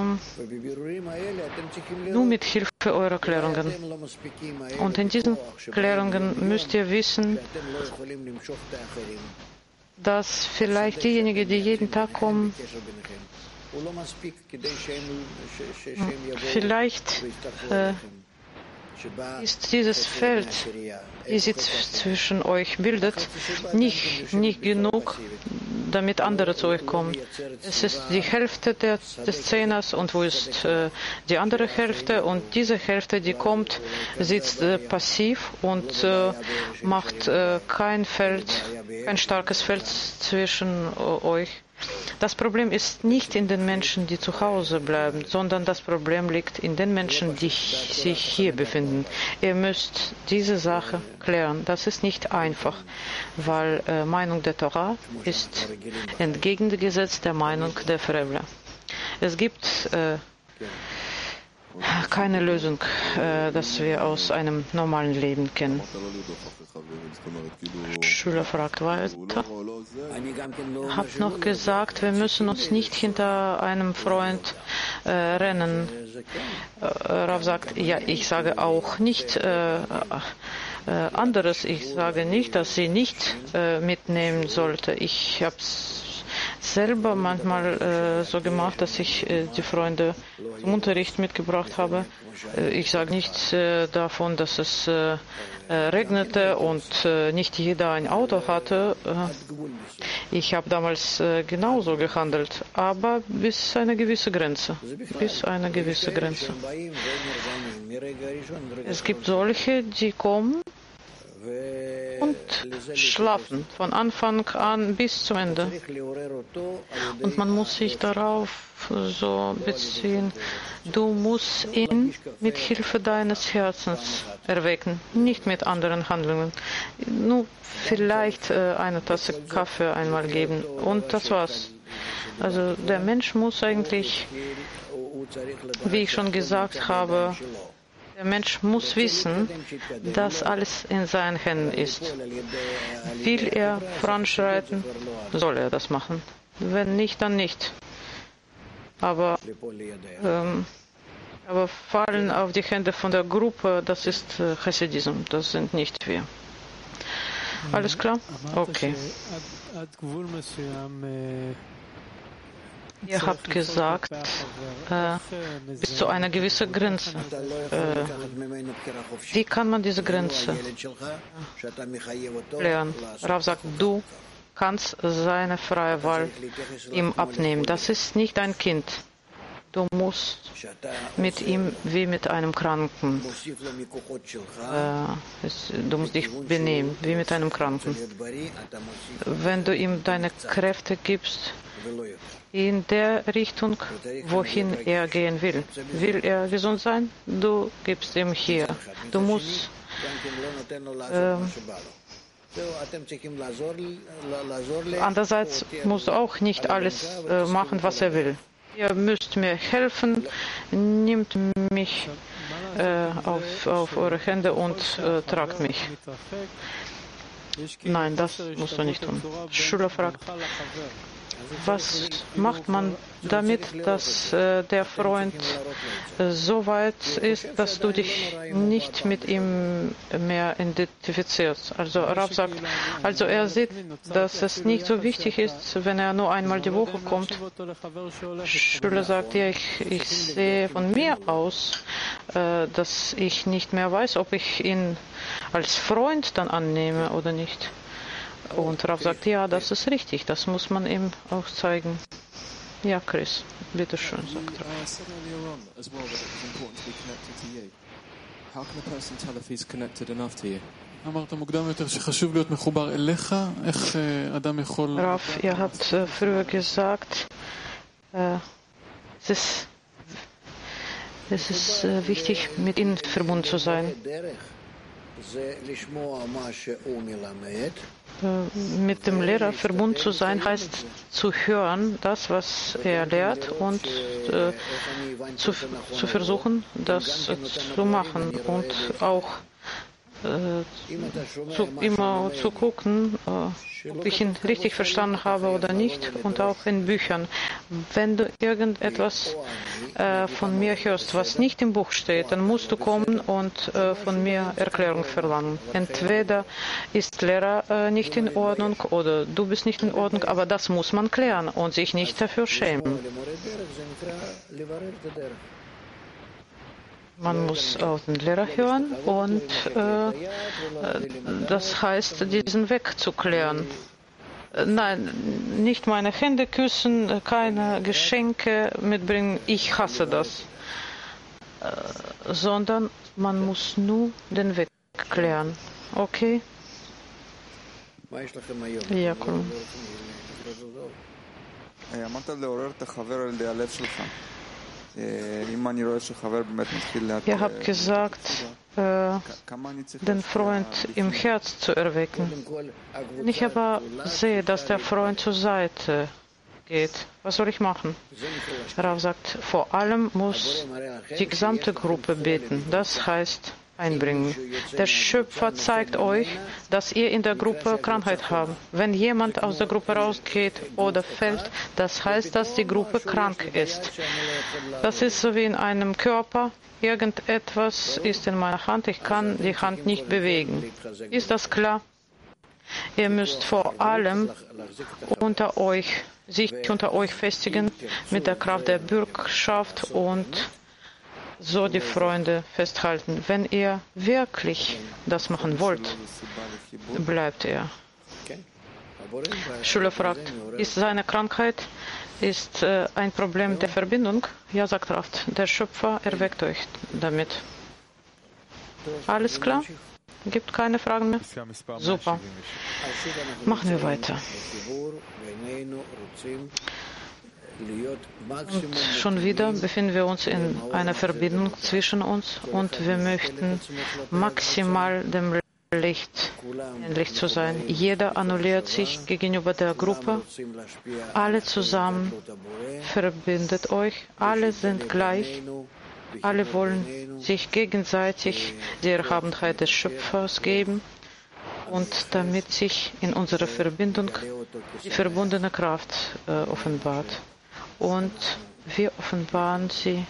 nur mit Hilfe eurer Klärungen. Und in diesen Klärungen müsst ihr wissen, dass vielleicht diejenigen, die jeden Tag kommen, vielleicht ist dieses Feld, das sich zwischen euch bildet, nicht genug, damit andere zu euch kommen. Es ist die Hälfte des Zehners, und wo ist die andere Hälfte? Und diese Hälfte, die kommt, sitzt passiv und macht kein starkes Feld zwischen euch. Das Problem ist nicht in den Menschen, die zu Hause bleiben, sondern das Problem liegt in den Menschen, die sich hier befinden. Ihr müsst diese Sache klären. Das ist nicht einfach, weil Meinung der Torah ist entgegengesetzt der Meinung der Verrebler. Es gibt keine Lösung, dass wir aus einem normalen Leben kennen. Schüler fragt weiter. Habt noch gesagt, wir müssen uns nicht hinter einem Freund rennen. Rav sagt, ja, ich sage auch nicht anderes. Ich sage nicht, dass sie nicht mitnehmen sollte. Ich habe selber manchmal so gemacht, dass ich die Freunde zum Unterricht mitgebracht habe. Ich sage nichts davon, dass es regnete und nicht jeder ein Auto hatte. Ich habe damals genauso gehandelt, aber bis eine gewisse Grenze. Es gibt solche, die kommen und schlafen von Anfang an bis zum Ende. Und man muss sich darauf so beziehen, du musst ihn mit Hilfe deines Herzens erwecken, nicht mit anderen Handlungen. Nur vielleicht eine Tasse Kaffee einmal geben und das war's. Also der Mensch muss eigentlich, wie ich schon gesagt habe, der Mensch muss wissen, dass alles in seinen Händen ist. Will er voranschreiten, soll er das machen. Wenn nicht, dann nicht. Aber fallen auf die Hände von der Gruppe, das ist Hasidism, das sind nicht wir. Alles klar? Okay. Ihr habt gesagt, bis zu einer gewissen Grenze. Wie kann man diese Grenze klären? Rav sagt, du kannst seine freie Wahl ihm abnehmen. Das ist nicht ein Kind. Du musst mit ihm wie mit einem Kranken. Du musst dich benehmen wie mit einem Kranken. Wenn du ihm deine Kräfte gibst, in der Richtung, wohin er gehen will. Will er gesund sein? Du gibst ihm hier. Du musst andererseits musst du auch nicht alles machen, was er will. Ihr müsst mir helfen, nehmt mich auf eure Hände und tragt mich. Nein, das musst du nicht tun. Schüler fragt, was macht man damit, dass der Freund so weit ist, dass du dich nicht mit ihm mehr identifizierst? Also Rav sagt, also er sieht, dass es nicht so wichtig ist, wenn er nur einmal die Woche kommt. Schüler sagt, ja, ich sehe von mir aus, dass ich nicht mehr weiß, ob ich ihn als Freund dann annehme oder nicht. Und Rav sagt, ja, das ist richtig, das muss man ihm auch zeigen. Ja, Chris, bitteschön, sagt Rav. Rav, ihr habt früher gesagt, es ist wichtig, mit ihnen verbunden zu sein. Wie kann man diese Verbindung Mit dem Lehrer verbunden zu sein heißt zu hören, das, was er lehrt, und zu versuchen, das zu machen und auch immer zu gucken, ob ich ihn richtig verstanden habe oder nicht, und auch in Büchern. Wenn du irgendetwas von mir hörst, was nicht im Buch steht, dann musst du kommen und von mir Erklärung verlangen. Entweder ist Lehrer nicht in Ordnung oder du bist nicht in Ordnung, aber das muss man klären und sich nicht dafür schämen. Man muss auf den Lehrer hören und das heißt, diesen Weg zu klären. Nein, nicht meine Hände küssen, keine Geschenke mitbringen, ich hasse das. Sondern man muss nur den Weg klären. Okay? Ja, cool. Ihr habt gesagt, den Freund im Herz zu erwecken. Wenn ich aber sehe, dass der Freund zur Seite geht, was soll ich machen? Rav sagt, vor allem muss die gesamte Gruppe beten. Das heißt, einbringen. Der Schöpfer zeigt euch, dass ihr in der Gruppe Krankheit habt. Wenn jemand aus der Gruppe rausgeht oder fällt, das heißt, dass die Gruppe krank ist. Das ist so wie in einem Körper. Irgendetwas ist in meiner Hand, ich kann die Hand nicht bewegen. Ist das klar? Ihr müsst vor allem sich unter euch festigen mit der Kraft der Bürgschaft und so die Freunde festhalten. Wenn ihr wirklich das machen wollt, bleibt er. Schüler fragt, ist seine Krankheit ein Problem der Verbindung? Ja, sagt Rav, der Schöpfer erweckt euch damit. Alles klar? Gibt keine Fragen mehr? Super. Machen wir weiter. Und schon wieder befinden wir uns in einer Verbindung zwischen uns und wir möchten maximal dem Licht ähnlich zu sein. Jeder annulliert sich gegenüber der Gruppe. Alle zusammen verbindet euch. Alle sind gleich. Alle wollen sich gegenseitig die Erhabenheit des Schöpfers geben und damit sich in unserer Verbindung die verbundene Kraft offenbart. Und wir offenbaren sie.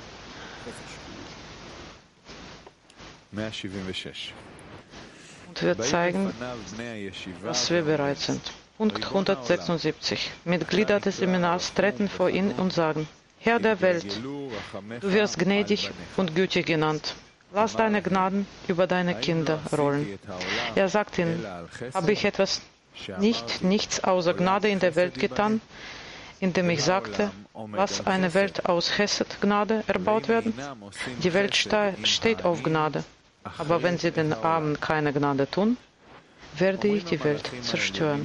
Und wir zeigen, dass wir bereit sind. Punkt 176. Mitglieder des Seminars treten vor ihn und sagen, Herr der Welt, du wirst gnädig und gütig genannt. Lass deine Gnaden über deine Kinder rollen. Er sagt ihnen, habe ich nichts außer Gnade in der Welt getan, indem ich sagte, lass eine Welt aus Chesed-Gnade erbaut werden? Die Welt steht auf Gnade. Aber wenn sie den Armen keine Gnade tun, werde ich die Welt zerstören.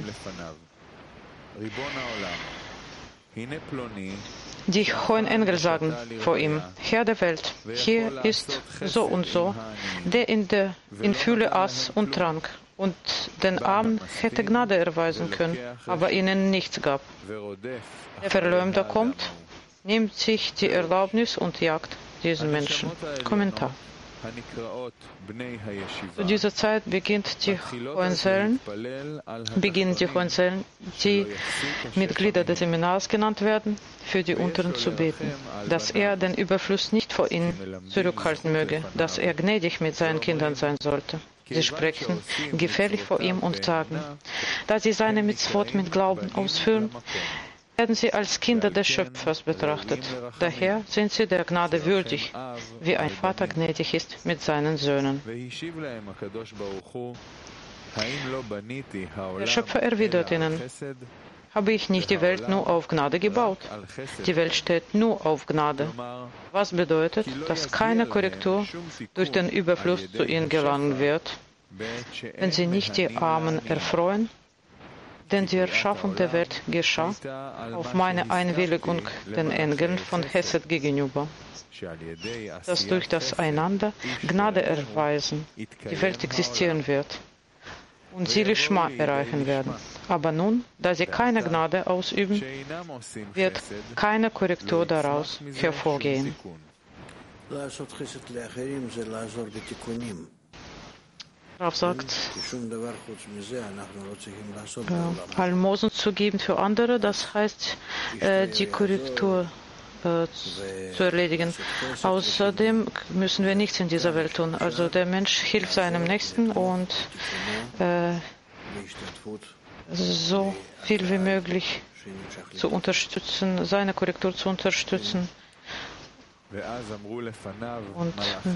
Die hohen Engel sagen vor ihm, Herr der Welt, hier ist so und so, der in Fülle aß und trank und den Armen hätte Gnade erweisen können, aber ihnen nichts gab. Der Verleumder kommt, nimmt sich die Erlaubnis und jagt diesen Menschen. Kommentar. Zu dieser Zeit beginnen die Hohenseelen, die Mitglieder des Seminars genannt werden, für die Unteren zu beten, dass er den Überfluss nicht vor ihnen zurückhalten möge, dass er gnädig mit seinen Kindern sein sollte. Sie sprechen gefällig vor ihm und sagen, da sie seine Mitzvot mit Glauben ausführen, werden sie als Kinder des Schöpfers betrachtet. Daher sind sie der Gnade würdig, wie ein Vater gnädig ist mit seinen Söhnen. Der Schöpfer erwidert ihnen, habe ich nicht die Welt nur auf Gnade gebaut? Die Welt steht nur auf Gnade. Was bedeutet, dass keine Korrektur durch den Überfluss zu ihnen gelangen wird, wenn sie nicht die Armen erfreuen Denn die Erschaffung der Welt geschah auf meine Einwilligung den Engeln von Hesed gegenüber, dass durch das Einander Gnade erweisen die Welt existieren wird und sie Lishma erreichen werden. Aber nun, da sie keine Gnade ausüben, wird keine Korrektur daraus hervorgehen. Rav sagt, Almosen zu geben für andere, das heißt, die Korrektur zu erledigen. Außerdem müssen wir nichts in dieser Welt tun. Also der Mensch hilft seinem Nächsten und so viel wie möglich zu unterstützen, seine Korrektur zu unterstützen. Und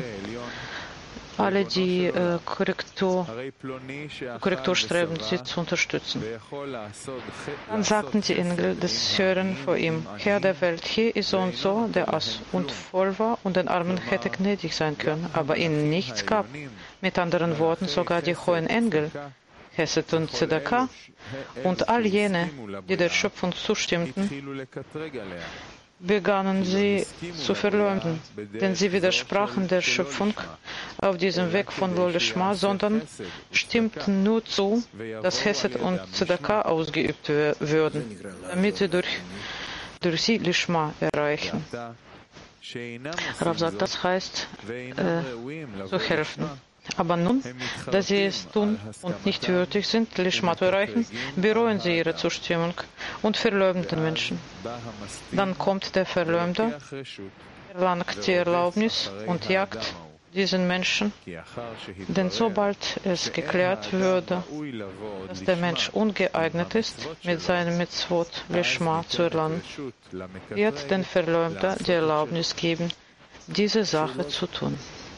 alle, die Korrektur streben, sie zu unterstützen. Dann sagten die Engel des Höheren vor ihm, Herr der Welt, hier ist so und so, der aß und voll war und den Armen hätte gnädig sein können, aber ihnen nichts gab. Mit anderen Worten, sogar die hohen Engel, Hesed und Tzedakah, und all jene, die der Schöpfung zustimmten, begannen sie zu verleumden, denn sie widersprachen der Schöpfung auf diesem Weg von Lo Lishma, sondern stimmten nur zu, dass Hesed und Tzedakah ausgeübt würden, damit sie durch sie Lishma erreichen. Rav sagt, das heißt, zu helfen. Aber nun, da sie es tun und nicht würdig sind, Lishma zu erreichen, bereuen sie ihre Zustimmung und verleumden den Menschen. Dann kommt der Verleumder, erlangt die Erlaubnis und jagt diesen Menschen, denn sobald es geklärt würde, dass der Mensch ungeeignet ist, mit seinem Mitzvot Lishma zu erlangen, wird den Verleumder die Erlaubnis geben, diese Sache zu tun.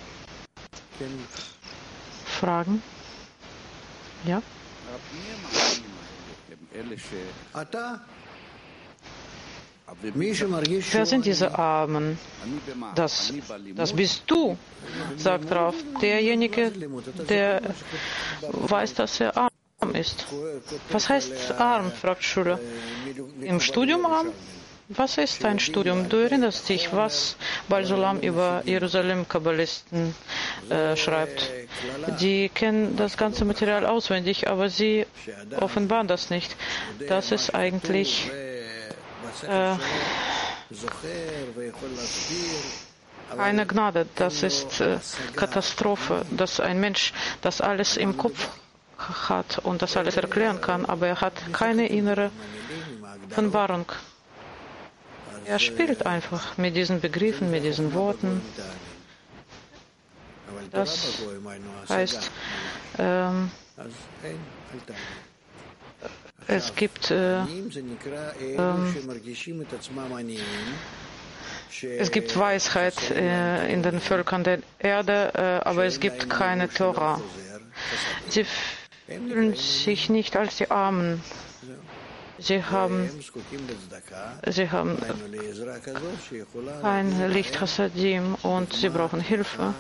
Fragen? Ja? Wer sind diese Armen? Das bist du, sagt Rav. Derjenige, der weiß, dass er arm ist. Was heißt arm, fragt Schüler. Im Studium arm? Was ist ein Studium? Du erinnerst dich, was Balsulam über Jerusalem-Kabbalisten schreibt. Die kennen das ganze Material auswendig, aber sie offenbaren das nicht. Das ist eigentlich keine Gnade. Das ist Katastrophe, dass ein Mensch das alles im Kopf hat und das alles erklären kann, aber er hat keine innere Offenbarung. Er spielt einfach mit diesen Begriffen, mit diesen Worten. Das heißt, es gibt Weisheit in den Völkern der Erde, aber es gibt keine Tora. Sie fühlen sich nicht als die Armen. Sie haben kein Licht Chassadim und sie brauchen Hilfe.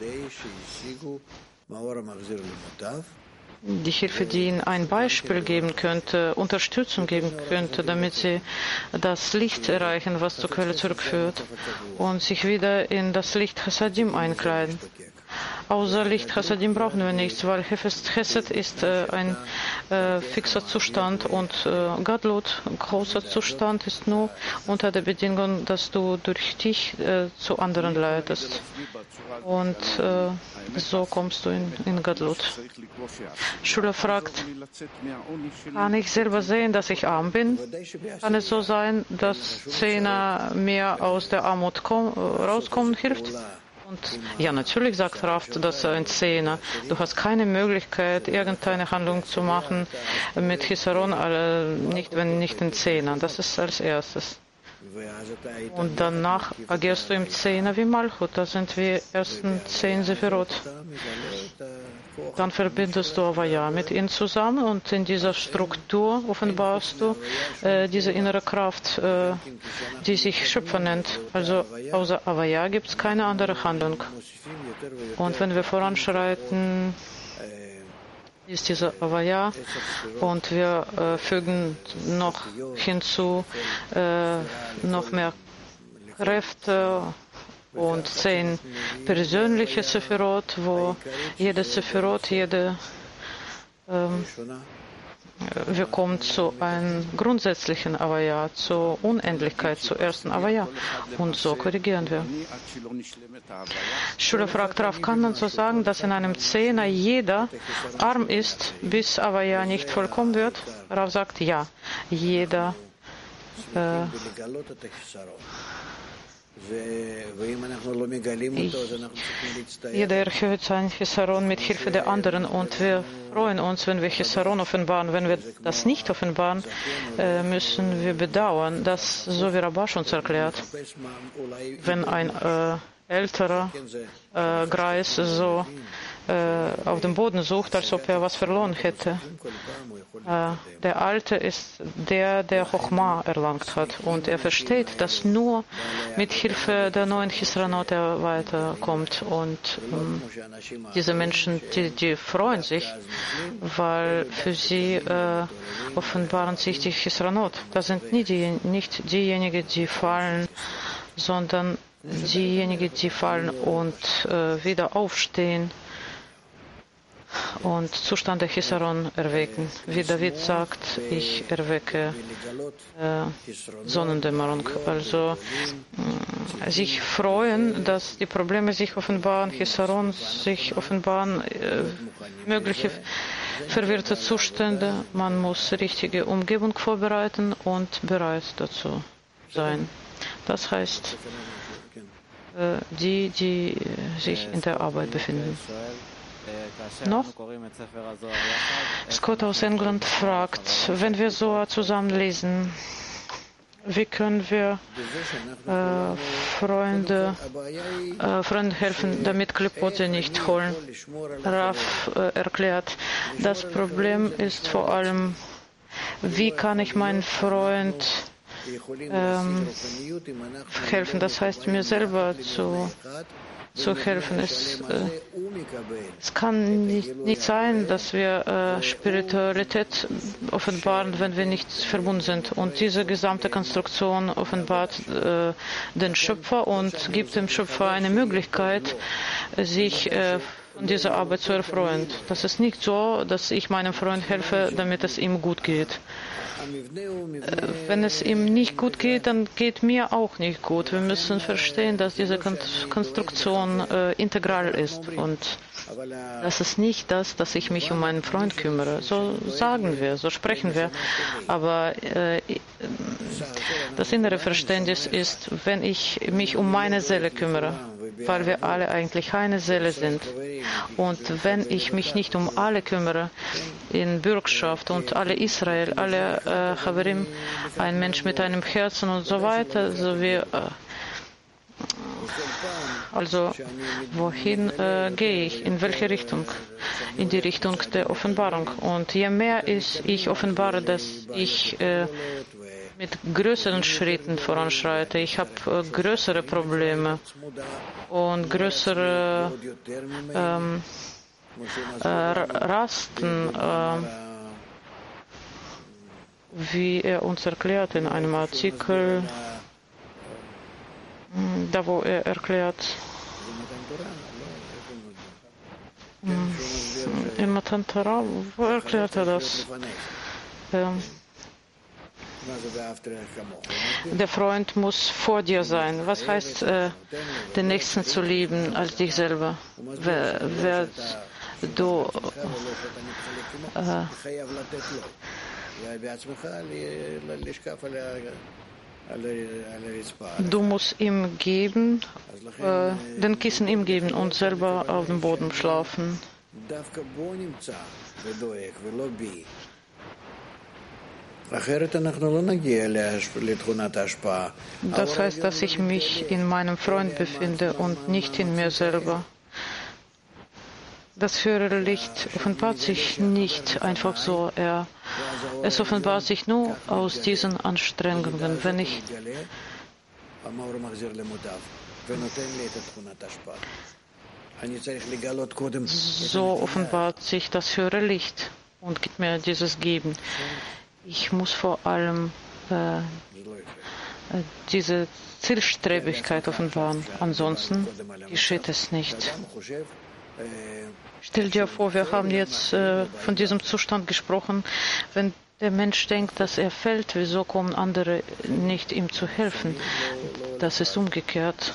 Die Hilfe, die ihnen ein Beispiel geben könnte, Unterstützung geben könnte, damit sie das Licht erreichen, was zur Quelle zurückführt, und sich wieder in das Licht Chassadim einkleiden. Außer Licht Chassadim brauchen wir nichts, weil Chesed ist ein fixer Zustand und Gadlut, großer Zustand, ist nur unter der Bedingung, dass du durch dich zu anderen leitest. Und so kommst du in Gadlut. Schüler fragt, kann ich selber sehen, dass ich arm bin? Kann es so sein, dass Zehner mehr aus der Armut rauskommen hilft? Und ja, natürlich sagt Rav, dass ein Zehner, du hast keine Möglichkeit, irgendeine Handlung zu machen mit Chisaron, nicht, wenn nicht ein Zehner. Das ist als erstes. Und danach agierst du im Zehner wie Malchut. Das sind die ersten 10 Sephirot. Dann verbindest du Avaya mit ihnen zusammen und in dieser Struktur offenbarst du diese innere Kraft, die sich Schöpfer nennt. Also außer Avaya gibt es keine andere Handlung. Und wenn wir voranschreiten, ist diese Avaya, und wir fügen noch hinzu noch mehr Kräfte und 10 persönliche Sephirot, wo jede Sephirot, wir kommen zu einem grundsätzlichen Avaya, zur Unendlichkeit, zur ersten Avaya. Und so korrigieren wir. Schüler fragt, Rav, kann man so sagen, dass in einem Zehner jeder arm ist, bis Avaya nicht vollkommen wird? Rav sagt, ja, jeder jeder erhöht sein Chisaron mit Hilfe der anderen, und wir freuen uns, wenn wir Chisaron offenbaren. Wenn wir das nicht offenbaren, müssen wir bedauern, dass, so wie Rabash uns erklärt, wenn ein älterer Greis so auf dem Boden sucht, als ob er was verloren hätte. Der Alte ist der Chochma erlangt hat, und er versteht, dass nur mit Hilfe der neuen Chisranot er weiterkommt. Und diese Menschen, die freuen sich, weil für sie offenbaren sich die Chisranot. Das sind nicht diejenigen, die fallen, sondern diejenigen, die fallen und wieder aufstehen und Zustand der Chisaron erwecken. Wie David sagt, ich erwecke Sonnendämmerung. Also sich freuen, dass die Probleme sich offenbaren, Chisaron sich offenbaren, mögliche verwirrte Zustände. Man muss richtige Umgebung vorbereiten und bereit dazu sein. Das heißt, die sich in der Arbeit befinden. Noch? Scott aus England fragt, wenn wir Zohar zusammen lesen, wie können wir Freunde helfen, damit Klipot sie nicht holen? Rav erklärt, das Problem ist vor allem, wie kann ich meinen Freund helfen, das heißt mir selber zu helfen. Es kann nicht sein, dass wir Spiritualität offenbaren, wenn wir nicht verbunden sind. Und diese gesamte Konstruktion offenbart den Schöpfer und gibt dem Schöpfer eine Möglichkeit, sich von dieser Arbeit zu erfreuen. Das ist nicht so, dass ich meinem Freund helfe, damit es ihm gut geht. Wenn es ihm nicht gut geht, dann geht mir auch nicht gut. Wir müssen verstehen, dass diese Konstruktion integral ist. Und das ist nicht das, dass ich mich um meinen Freund kümmere. So sagen wir, so sprechen wir. Aber das innere Verständnis ist, wenn ich mich um meine Seele kümmere, weil wir alle eigentlich eine Seele sind. Und wenn ich mich nicht um alle kümmere, in Bürgschaft und alle Israel, alle Chaverim, ein Mensch mit einem Herzen und so weiter, so wie also wohin gehe ich, in welche Richtung? In die Richtung der Offenbarung. Und je mehr ich offenbare, dass ich mit größeren Schritten voranschreite, ich habe größere Probleme und größere Rasten, wie er uns erklärt in einem Artikel, da wo er erklärt, in Matan Torah, wo erklärt er das? Der Freund muss vor dir sein. Was heißt, den Nächsten zu lieben als dich selber? Wer du du musst ihm geben, den Kissen ihm geben und selber auf dem Boden schlafen. Das heißt, dass ich mich in meinem Freund befinde und nicht in mir selber. Das höhere Licht offenbart sich nicht einfach so. Es offenbart sich nur aus diesen Anstrengungen. Wenn ich So offenbart sich das höhere Licht und gibt mir dieses Geben. Ich muss vor allem diese Zielstrebigkeit offenbaren. Ansonsten geschieht es nicht. Stell dir vor, wir haben jetzt von diesem Zustand gesprochen. Wenn der Mensch denkt, dass er fällt, wieso kommen andere nicht, ihm zu helfen? Das ist umgekehrt.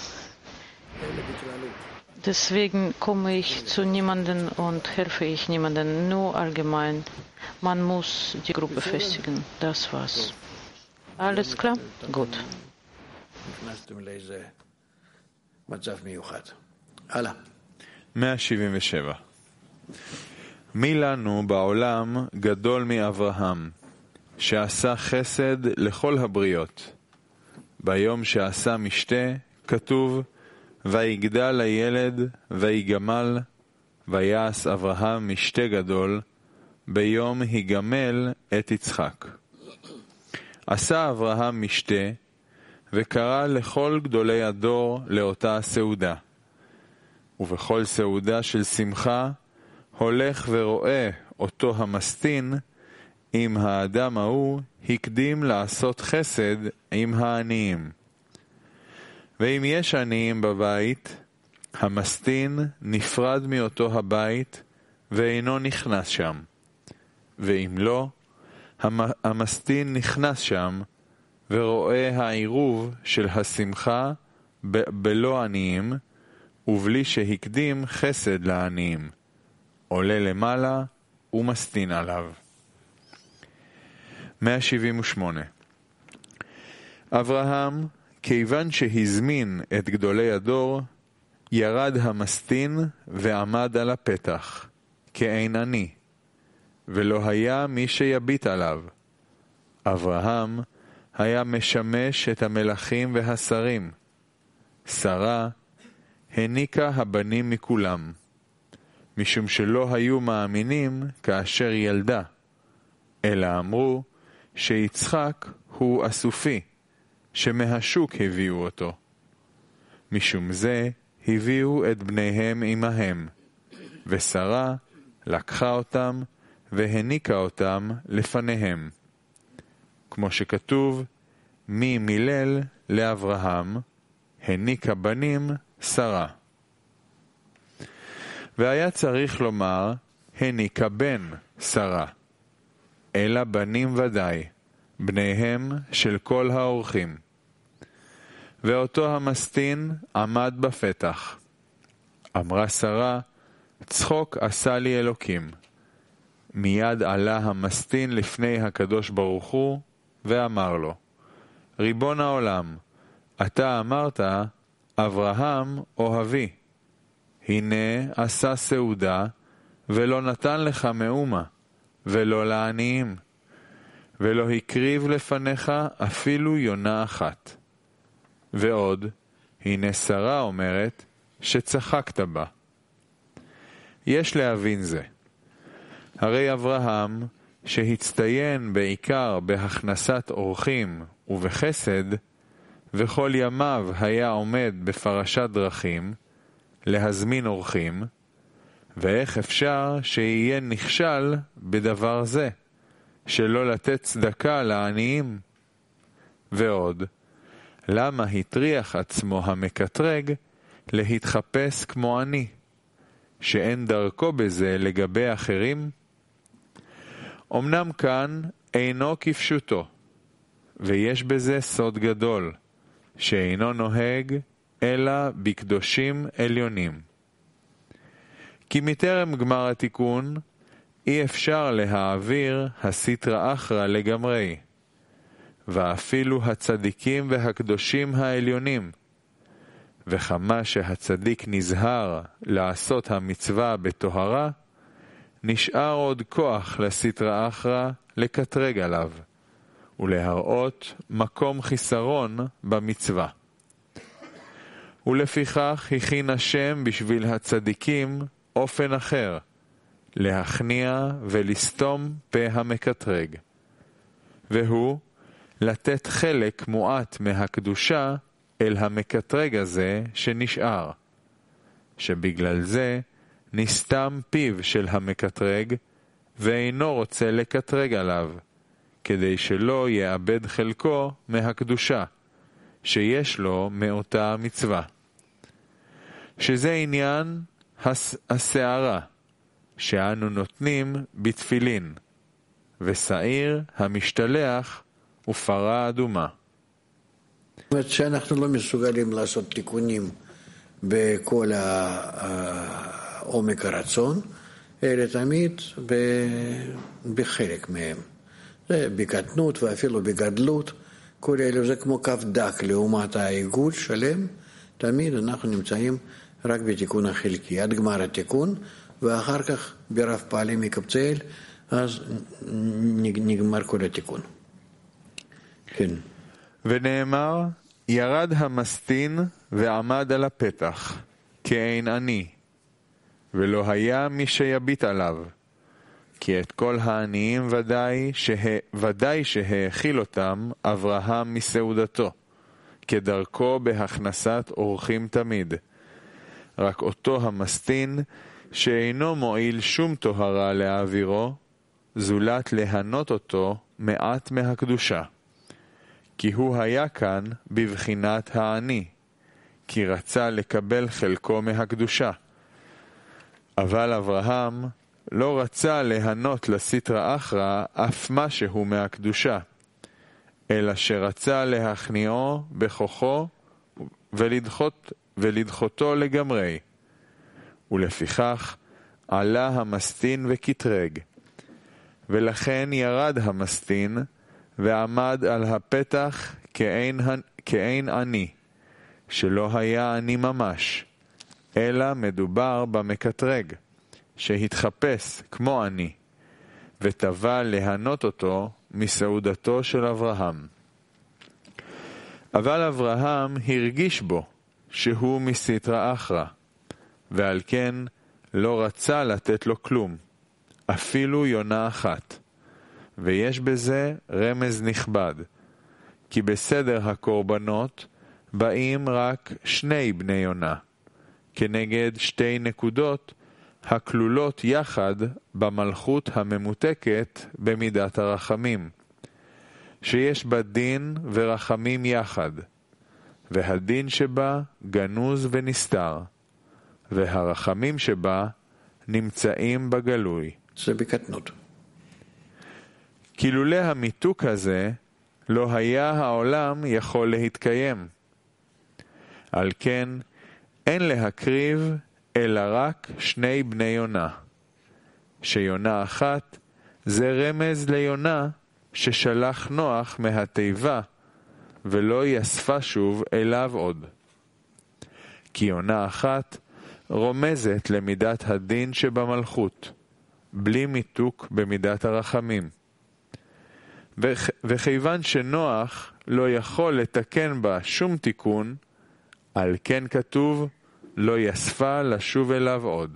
Deswegen komme ich zu niemandem und helfe ich niemandem, nur allgemein. Man muss die Gruppe festigen. Das war's. Alles klar? Gut. 177. מי לנו בעולם גדול מאברהם, שעשה חסד לכל הבריות. ביום שעשה משתה, כתוב, ויגדל הילד, ויגמל, ויעש אברהם משתה גדול, ביום היגמל את יצחק. עשה אברהם משתה, וקרא לכל גדולי הדור לאותה הסעודה. ובכל סעודה של שמחה, הולך ורואה אותו המסטין, אם האדם ההוא הקדים לעשות חסד עם העניים. ואם יש עניים בבית, המסטין נפרד מאותו הבית ואינו נכנס שם. ואם לא, המסטין נכנס שם ורואה העירוב של השמחה בלא עניים ובלי שהקדים חסד לעניים. עולה למעלה ומסטין עליו. 178. אברהם, כיוון שהזמין את גדולי הדור, ירד המסטין ועמד על הפתח, כאין עני, ולא היה מי שיביט עליו. אברהם היה משמש את המלכים והשרים. שרה הניקה הבנים מכולם, משום שלא היו מאמינים כאשר ילדה, אלא אמרו שיצחק הוא אסופי, שמהשוק הביאו אותו. משום זה הביאו את בניהם עמהם, ושרה לקחה אותם והניקה אותם לפניהם. כמו שכתוב, מי מילל לאברהם, הניקה בנים שרה. והיה צריך לומר, הניקה בן שרה, אלא בנים ודאי, בניהם של כל האורחים. ואותו המסטין עמד בפתח. אמרה שרה, צחוק עשה לי אלוקים. מיד עלה המסטין לפני הקדוש ברוך הוא, ואמר לו, ריבון העולם, אתה אמרת, אברהם אוהבי. הנה עשה סעודה, ולא נתן לך מאומה, ולא לעניים, ולא הקריב לפניך אפילו יונה אחת. ועוד, הנה שרה אומרת שצחקת בה. יש להבין זה. הרי אברהם, שהצטיין בעיקר בהכנסת אורחים ובחסד, וכל ימיו היה עומד בפרשת דרכים, להזמין אורחים, ואיך אפשר שיהיה נכשל בדבר זה, שלא לתת צדקה לעניים? ועוד, למה הטריח עצמו המקטרג להתחפש כמו עני, שאין דרכו בזה לגבי אחרים? אמנם כאן אינו כפשוטו, ויש בזה סוד גדול, שאינו נוהג אלא בקדושים עליונים. כי מטרם גמר התיקון, אי אפשר להעביר הסטרא אחרא לגמרי, ואפילו הצדיקים והקדושים העליונים, וכמה שהצדיק נזהר לעשות המצווה בטהרה, נשאר עוד כוח לסטרא אחרא לקטרג עליו, ולהראות מקום חיסרון במצווה. ולפיכך הכין השם בשביל הצדיקים אופן אחר, להכניע ולסתום פה המקטרג, והוא לתת חלק מועט מהקדושה אל המקטרג הזה שנשאר, שבגלל זה נסתם פיו של המקטרג, ואינו רוצה לקטרג עליו, כדי שלא יאבד חלקו מהקדושה, שיש לו מאותה המצווה. שזה עניין השערה, שאנו נותנים בתפילין, ושעיר המשתלח ופרה אדומה. זאת אומרת שאנחנו לא מסוגלים לעשות תיקונים בכל עומק הרצון, אלא תמיד בחלק מהם. זה בקטנות ואפילו בגדלות, כל אלו זה כמו כף דק לעומת העיגול שלם, תמיד אנחנו נמצאים רק בתיקון החלקי, עד גמר התיקון, ואחר כך ברב פעלים מקבצאל, אז נגמר כל התיקון. כן. ונאמר, ירד המסטין ועמד על הפתח, כאין אני, ולא היה מי שיביט עליו, כי את כל העניים ודאי שהאכיל אותם אברהם מסעודתו, כדרכו בהכנסת אורחים תמיד. רק אותו המסטין, שאינו מועיל שום טהרה להעבירו, זולת להנות אותו מעט מהקדושה. כי הוא היה כאן בבחינת העני, כי רצה לקבל חלקו מהקדושה. אבל אברהם לא רצה להנות לסטרא אחרא אף משהו מהקדושה, אלא שרצה להכניעו בכוחו ולדחותו לגמרי. ולפיכך עלה המסטין וקטרג, ולכן ירד המסטין ועמד על הפתח כאין אני, שלא היה אני ממש, אלא מדובר במקטרג, שהתחפש כמו אני, ותבע להנות אותו מסעודתו של אברהם. אבל אברהם הרגיש בו שהוא מסטרא אחרא, ועל כן לא רצה לתת לו כלום, אפילו יונה אחת. ויש בזה רמז נכבד, כי בסדר הקורבנות באים רק 2 בני יונה, כנגד 2 נקודות הכלולות יחד במלכות הממותקת במידת הרחמים, שיש בה דין ורחמים יחד, והדין שבה גנוז ונסתר, והרחמים שבה נמצאים בגלוי. זה בקטנות. כי לולא המיתוק הזה, לא היה העולם יכול להתקיים. על כן, אין להקריב אלא רק 2 בני יונה, שיונה אחת זה רמז ליונה ששלח נוח מהתיבה, ולא יספה שוב אליו עוד. כי יונה אחת רומזת למידת הדין שבמלכות, בלי מיתוק במידת הרחמים. וכיוון שנוח לא יכול לתקן בה שום תיקון, על כן כתוב, לא יספה לשוב אליו עוד.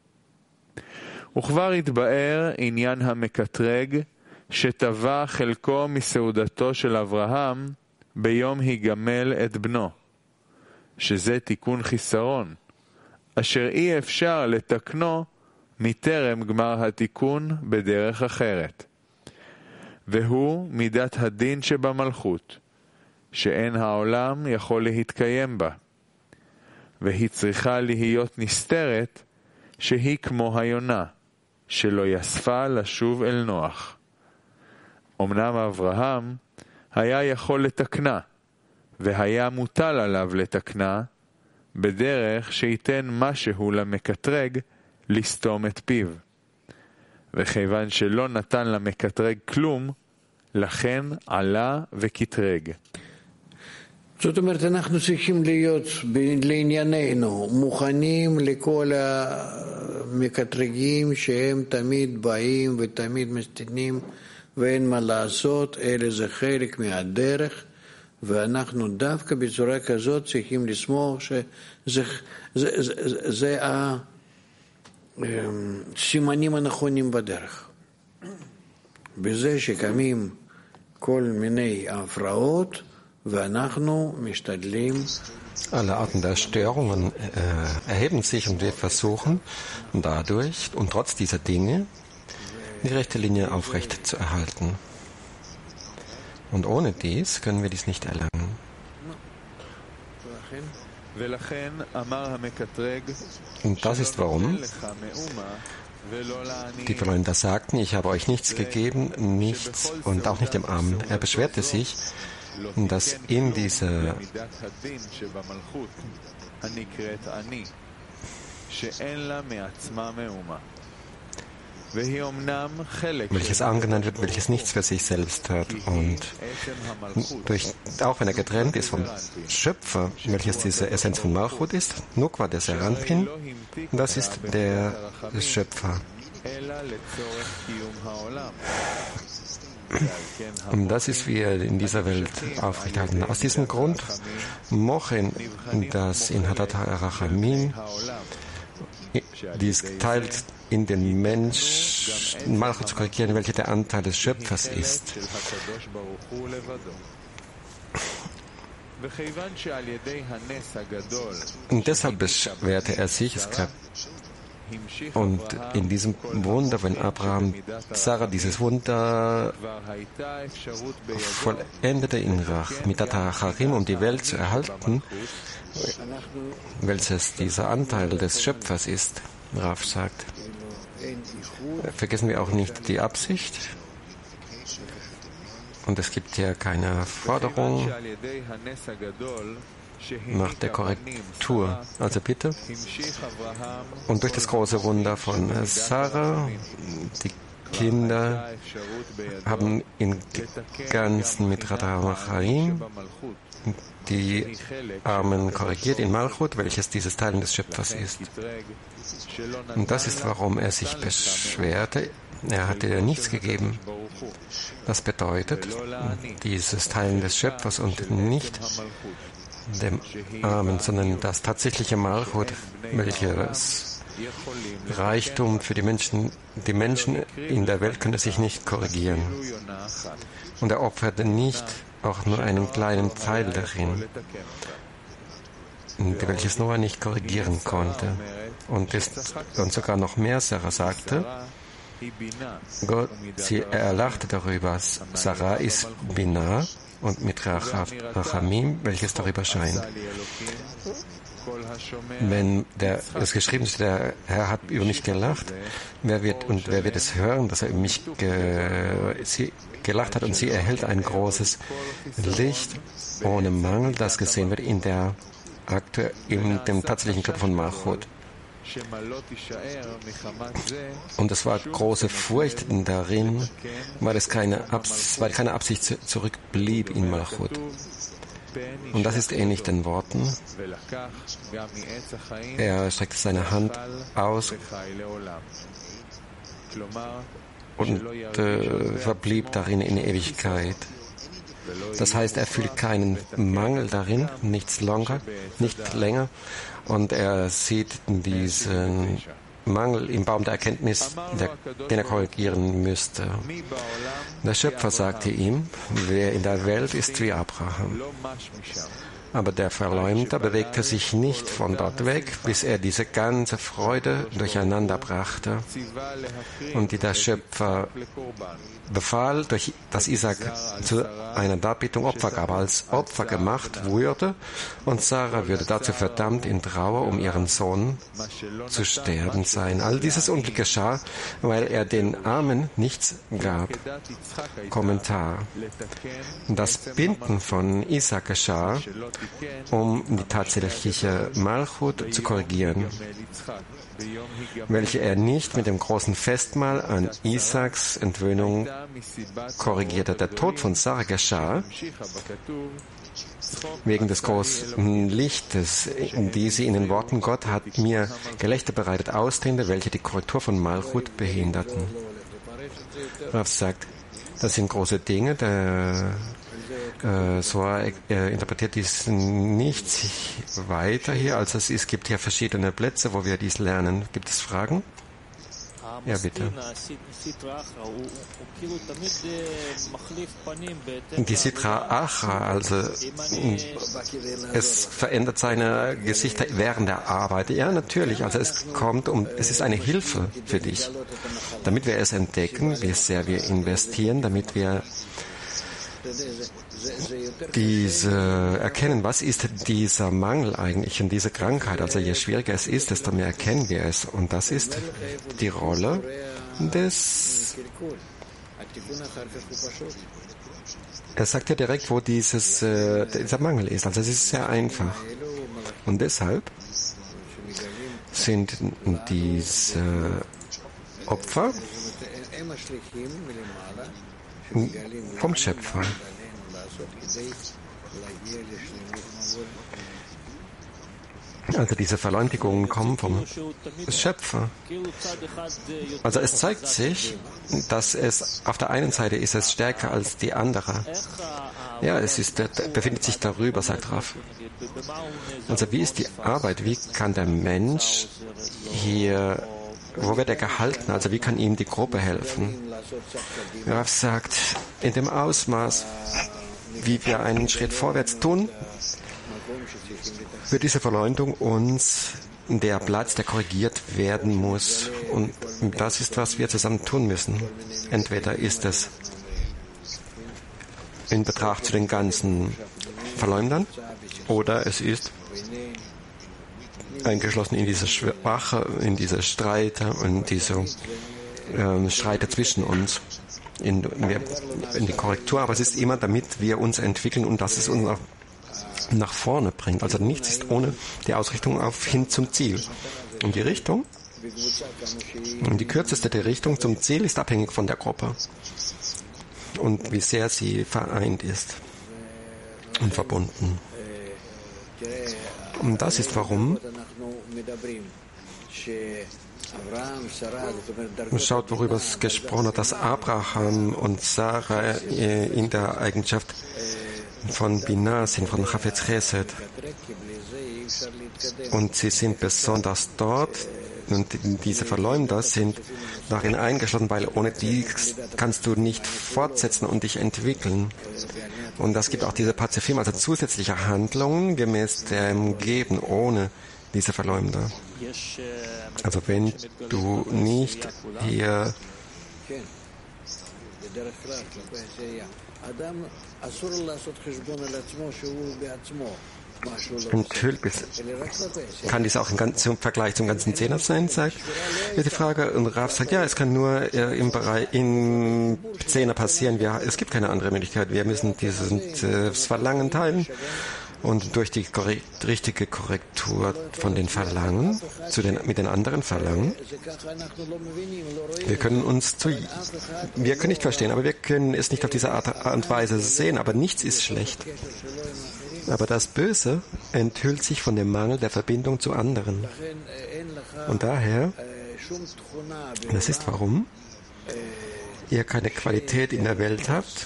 וכבר התבאר עניין המקטרג, שטבע חלקו מסעודתו של אברהם ביום היגמל את בנו, שזה תיקון חיסרון, אשר אי אפשר לתקנו מטרם גמר התיקון בדרך אחרת. והוא מידת הדין שבמלכות, שאין העולם יכול להתקיים בה, והיא צריכה להיות נסתרת, שהיא כמו היונה, שלא יספה לשוב אל נוח. אמנם אברהם היה יכול לתקנה, והיה מוטל עליו לתקנה, בדרך שייתן משהו למקטרג לסתום את פיו. וכיוון שלא נתן למקטרג כלום, לכן עלה וקטרג. זאת אומרת, אנחנו צריכים להיות לענייננו מוכנים לכל המקטרגים שהם תמיד באים ותמיד מסתנים ואין מה לעשות, אלא זה חלק מהדרך, ואנחנו דווקא בצורה כזאת צריכים לסמוך שזה הסימנים הנכונים בדרך. בזה שקמים כל מיני הפרעות, ואנחנו משתדלים Alle Arten der Störungen erheben sich und wir versuchen dadurch und trotz dieser Dinge die rechte Linie aufrecht zu erhalten. Und ohne dies können wir dies nicht erlangen. Und das ist warum die Verleumder sagten, ich habe euch nichts gegeben, nichts und auch nicht dem Armen. Er beschwerte sich, dass in dieser welches angenannt wird, welches nichts für sich selbst hat. Und auch wenn er getrennt ist vom Schöpfer, welches diese Essenz von Malchut ist, Nukwa, der Serampin, das ist der Schöpfer. Und das ist, wie er in dieser Welt aufrechterhalten. Aus diesem Grund Mochen, das in Hadat HaRachamim dies teilt in den Menschen, Malchut zu korrigieren, welcher der Anteil des Schöpfers ist. Und deshalb beschwerte er sich, und in diesem Wunder, wenn Abraham Sarah dieses Wunder vollendete in Rach, mit Atacharim, um die Welt zu erhalten, welches dieser Anteil des Schöpfers ist, Rav sagt. Vergessen wir auch nicht die Absicht. Und es gibt hier keine Forderung nach der Korrektur. Also bitte. Und durch das große Wunder von Sarah, die Kinder haben im Ganzen mit Radamachaim die Armen korrigiert in Malchut, welches dieses Teilen des Schöpfers ist. Und das ist, warum er sich beschwerte. Er hatte ja nichts gegeben. Das bedeutet, dieses Teilen des Schöpfers und nicht dem Armen, sondern das tatsächliche Malchut, welches Reichtum für die Menschen in der Welt können sich nicht korrigieren. Und er opferte nicht auch nur einen kleinen Teil darin, welches Noah nicht korrigieren konnte. Und sogar noch mehr, Sarah sagte, er lachte darüber, Sarah ist Binah und mit Rachamim, welches darüber scheint. Wenn es geschrieben ist, der Herr hat über mich gelacht, wer wird es hören, dass er über mich gelacht hat, und sie erhält ein großes Licht ohne Mangel, das gesehen wird in dem tatsächlichen Körper von Malchut. Und es war große Furcht darin, weil keine Absicht zurückblieb in Malchut. Und das ist ähnlich den Worten. Er streckte seine Hand aus und verblieb darin in Ewigkeit. Das heißt, er fühlt keinen Mangel darin, nicht länger. Und er sieht diesen Mangel im Baum der Erkenntnis, den er korrigieren müsste. Der Schöpfer sagte ihm, wer in der Welt ist wie Abraham. Aber der Verleumder bewegte sich nicht von dort weg, bis er diese ganze Freude durcheinander brachte und die der Schöpfer befahl, dass Isaac zu einer Darbietung Opfer gab, als Opfer gemacht wurde, und Sarah würde dazu verdammt, in Trauer um ihren Sohn zu sterben sein. All dieses Unglück geschah, weil er den Armen nichts gab. Kommentar. Das Binden von Isaac geschah, um die tatsächliche Malchut zu korrigieren, welche er nicht mit dem großen Festmahl an Isaaks Entwöhnung korrigierte. Der Tod von Sarah geschah wegen des großen Lichtes, die sie in den Worten Gott hat mir Gelächter bereitet ausdehnte, welche die Korrektur von Malchut behinderten. Rav sagt, das sind große Dinge, der Zohar interpretiert dies nicht weiter hier, als es gibt hier verschiedene Plätze, wo wir dies lernen. Gibt es Fragen? Ja, bitte. Die Sitra Achra, also es verändert seine Gesichter während der Arbeit. Ja, natürlich. Also es ist eine Hilfe für dich, damit wir es entdecken, wie sehr wir investieren, damit wir erkennen, was ist dieser Mangel eigentlich und diese Krankheit. Also je schwieriger es ist, desto mehr erkennen wir es. Und das ist die Rolle des... Er sagt ja direkt, wo dieser Mangel ist. Also es ist sehr einfach. Und deshalb sind diese Opfer vom Schöpfer. Also diese Verleumdigungen kommen vom Schöpfer. Also es zeigt sich, dass es auf der einen Seite ist es stärker als die andere. Ja, befindet sich darüber, sagt Rav. Also wie ist die Arbeit? Wie kann der Mensch hier, wo wird er gehalten? Also wie kann ihm die Gruppe helfen? Rav sagt, in dem Ausmaß, wie wir einen Schritt vorwärts tun, wird diese Verleumdung uns der Platz, der korrigiert werden muss. Und das ist, was wir zusammen tun müssen. Entweder ist es in Betracht zu den ganzen Verleumdern oder es ist eingeschlossen in diese Schwache, in diese Streite und diese Streite zwischen uns. In die Korrektur, aber es ist immer, damit wir uns entwickeln und dass es uns auch nach vorne bringt. Also nichts ist ohne die Ausrichtung hin zum Ziel. Und die Richtung, die kürzeste der Richtung zum Ziel ist abhängig von der Gruppe und wie sehr sie vereint ist und verbunden. Und das ist warum schaut, worüber es gesprochen hat, dass Abraham und Sarah in der Eigenschaft von Binah sind, von Chafetz Chesed. Und sie sind besonders dort, und diese Verleumder sind darin eingeschlossen, weil ohne die kannst du nicht fortsetzen und dich entwickeln. Und das gibt auch diese Pazifim, also zusätzliche Handlungen gemäß dem Geben ohne diese Verleumder. Also wenn du nicht hier enthüllt bist, kann dies auch im Vergleich zum ganzen Zehner sein, sagt die Frage. Und Rav sagt, ja, es kann nur im Zehner passieren. Es gibt keine andere Möglichkeit. Wir müssen dieses Verlangen teilen. Und durch die richtige Korrektur von den Verlangen mit den anderen Verlangen, wir können nicht verstehen, aber wir können es nicht auf diese Art und Weise sehen, aber nichts ist schlecht. Aber das Böse enthüllt sich von dem Mangel der Verbindung zu anderen. Und daher, das ist warum ihr keine Qualität in der Welt habt,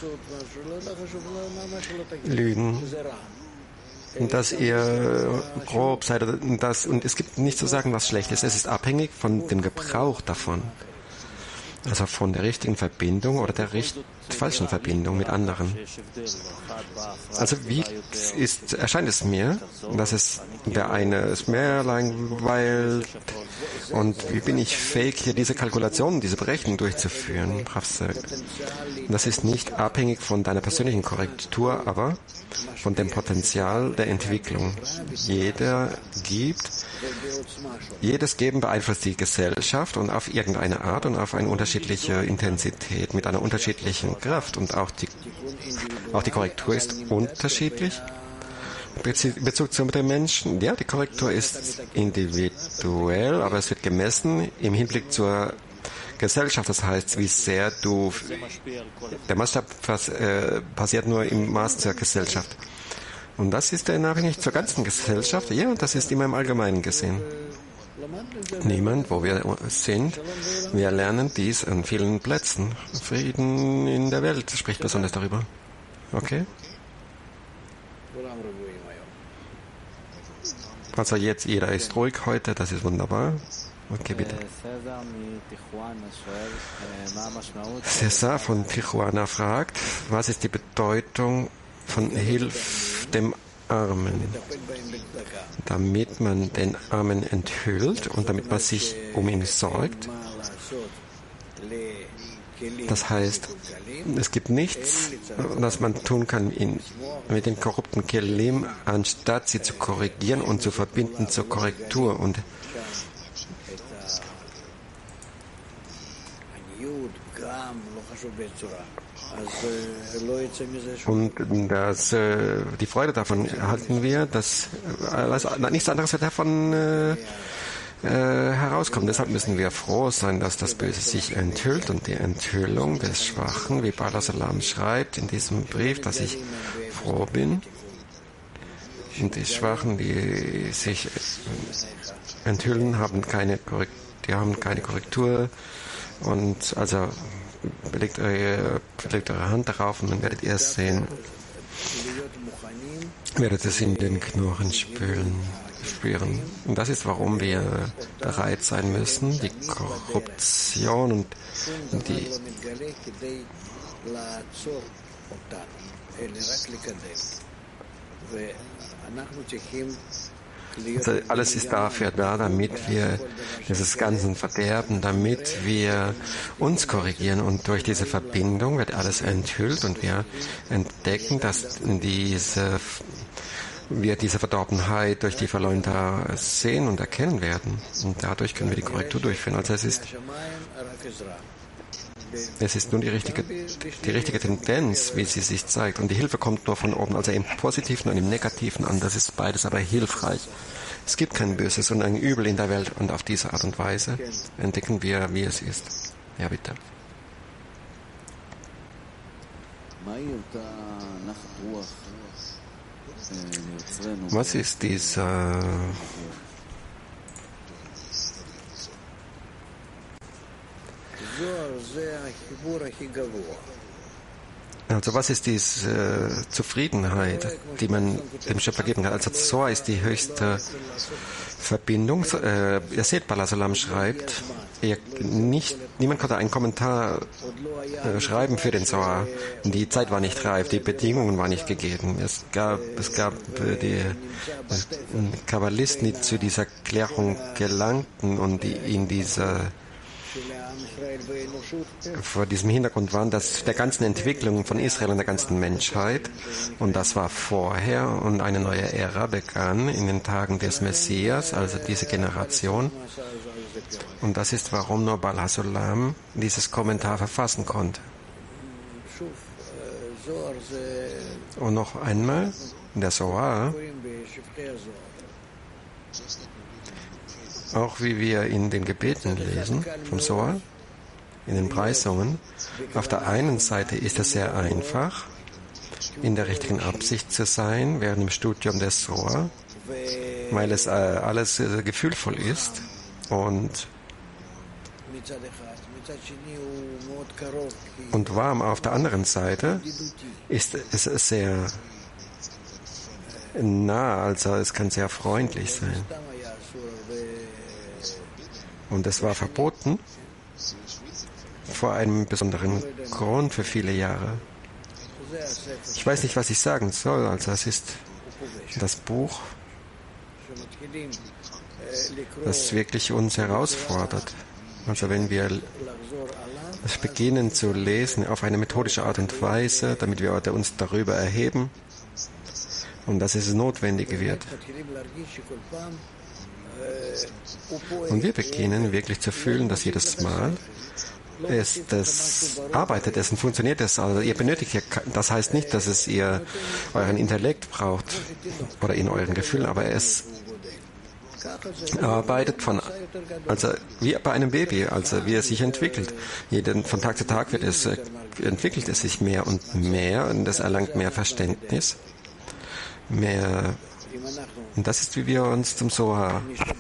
Lügen, dass ihr grob seid und es gibt nicht zu sagen, was schlecht ist. Es ist abhängig von dem Gebrauch davon. Also von der richtigen Verbindung oder der falschen Verbindung mit anderen. Also wie erscheint es mir, dass der eine ist mehr langweilt und wie bin ich fähig, hier diese Kalkulationen, diese Berechnung durchzuführen? Das ist nicht abhängig von deiner persönlichen Korrektur, aber von dem Potenzial der Entwicklung. Jedes Geben beeinflusst die Gesellschaft und auf irgendeine Art und auf eine unterschiedliche Intensität, mit einer unterschiedlichen Kraft. Und auch die Korrektur ist unterschiedlich. In Bezug zu den Menschen, ja, die Korrektur ist individuell, aber es wird gemessen im Hinblick zur Gesellschaft. Das heißt, wie sehr der Maßstab passiert nur im Maß der Gesellschaft. Und das ist dann abhängig zur ganzen Gesellschaft. Ja, und das ist immer im Allgemeinen gesehen. Niemand, wo wir sind, wir lernen dies an vielen Plätzen. Frieden in der Welt spricht besonders darüber. Okay? Also jetzt, jeder ist ruhig heute, das ist wunderbar. Okay, bitte. Cesar von Tijuana fragt, was ist die Bedeutung von Hilf dem Armen? Damit man den Armen enthüllt und damit man sich um ihn sorgt. Das heißt, es gibt nichts, was man tun kann mit den korrupten Kelim, anstatt sie zu korrigieren und zu verbinden zur Korrektur. Und die Freude davon erhalten wir, dass nichts anderes davon herauskommt. Deshalb müssen wir froh sein, dass das Böse sich enthüllt und die Enthüllung des Schwachen, wie Bala Salam schreibt in diesem Brief, dass ich froh bin. Und die Schwachen, die sich enthüllen, haben keine Korrektur. Und also legt eure Hand darauf und dann werdet ihr es sehen. Werdet es in den Knochen spüren. Und das ist, warum wir bereit sein müssen, die Korruption und die also alles ist dafür da, damit wir dieses ganze Verderben, damit wir uns korrigieren. Und durch diese Verbindung wird alles enthüllt und wir entdecken, dass wir diese Verdorbenheit durch die Verleumder sehen und erkennen werden. Und dadurch können wir die Korrektur durchführen. Also es ist nun die richtige Tendenz, wie sie sich zeigt. Und die Hilfe kommt nur von oben, also im Positiven und im Negativen an. Das ist beides aber hilfreich. Es gibt kein Böses und ein Übel in der Welt. Und auf diese Art und Weise entdecken wir, wie es ist. Ja, bitte. Was ist dieser Also was ist diese Zufriedenheit, die man dem Schöpfer geben kann? Also Zohar ist die höchste Verbindung. Ihr seht, Bala Salam schreibt, niemand konnte einen Kommentar schreiben für den Zohar. Die Zeit war nicht reif, die Bedingungen waren nicht gegeben. Es gab die Kabbalisten, die zu dieser Klärung gelangten und die in dieser vor diesem Hintergrund waren, dass der ganzen Entwicklung von Israel und der ganzen Menschheit, und das war vorher, und eine neue Ära begann in den Tagen des Messias, also diese Generation. Und das ist, warum nur Bala Salam dieses Kommentar verfassen konnte. Und noch einmal, der Zohar, auch wie wir in den Gebeten lesen vom Zohar, in den Preisungen, auf der einen Seite ist es sehr einfach, in der richtigen Absicht zu sein während dem Studium des Zohar, weil es alles gefühlvoll ist und warm. Auf der anderen Seite ist es sehr nah, also es kann sehr freundlich sein. Und es war verboten vor einem besonderen Grund für viele Jahre. Ich weiß nicht, was ich sagen soll. Also es ist das Buch, das wirklich uns herausfordert. Also wenn wir es beginnen zu lesen auf eine methodische Art und Weise, damit wir uns darüber erheben und dass es notwendig wird. Und wir beginnen wirklich zu fühlen, dass jedes Mal das arbeitet es und funktioniert es. Also ihr benötigt hier, das heißt nicht, dass es ihr euren Intellekt braucht oder in euren Gefühlen, aber es arbeitet also wie bei einem Baby, also wie es sich entwickelt. Von Tag zu Tag entwickelt es sich mehr und mehr und es erlangt mehr Verständnis, mehr. Und das ist, wie wir uns zum Zohar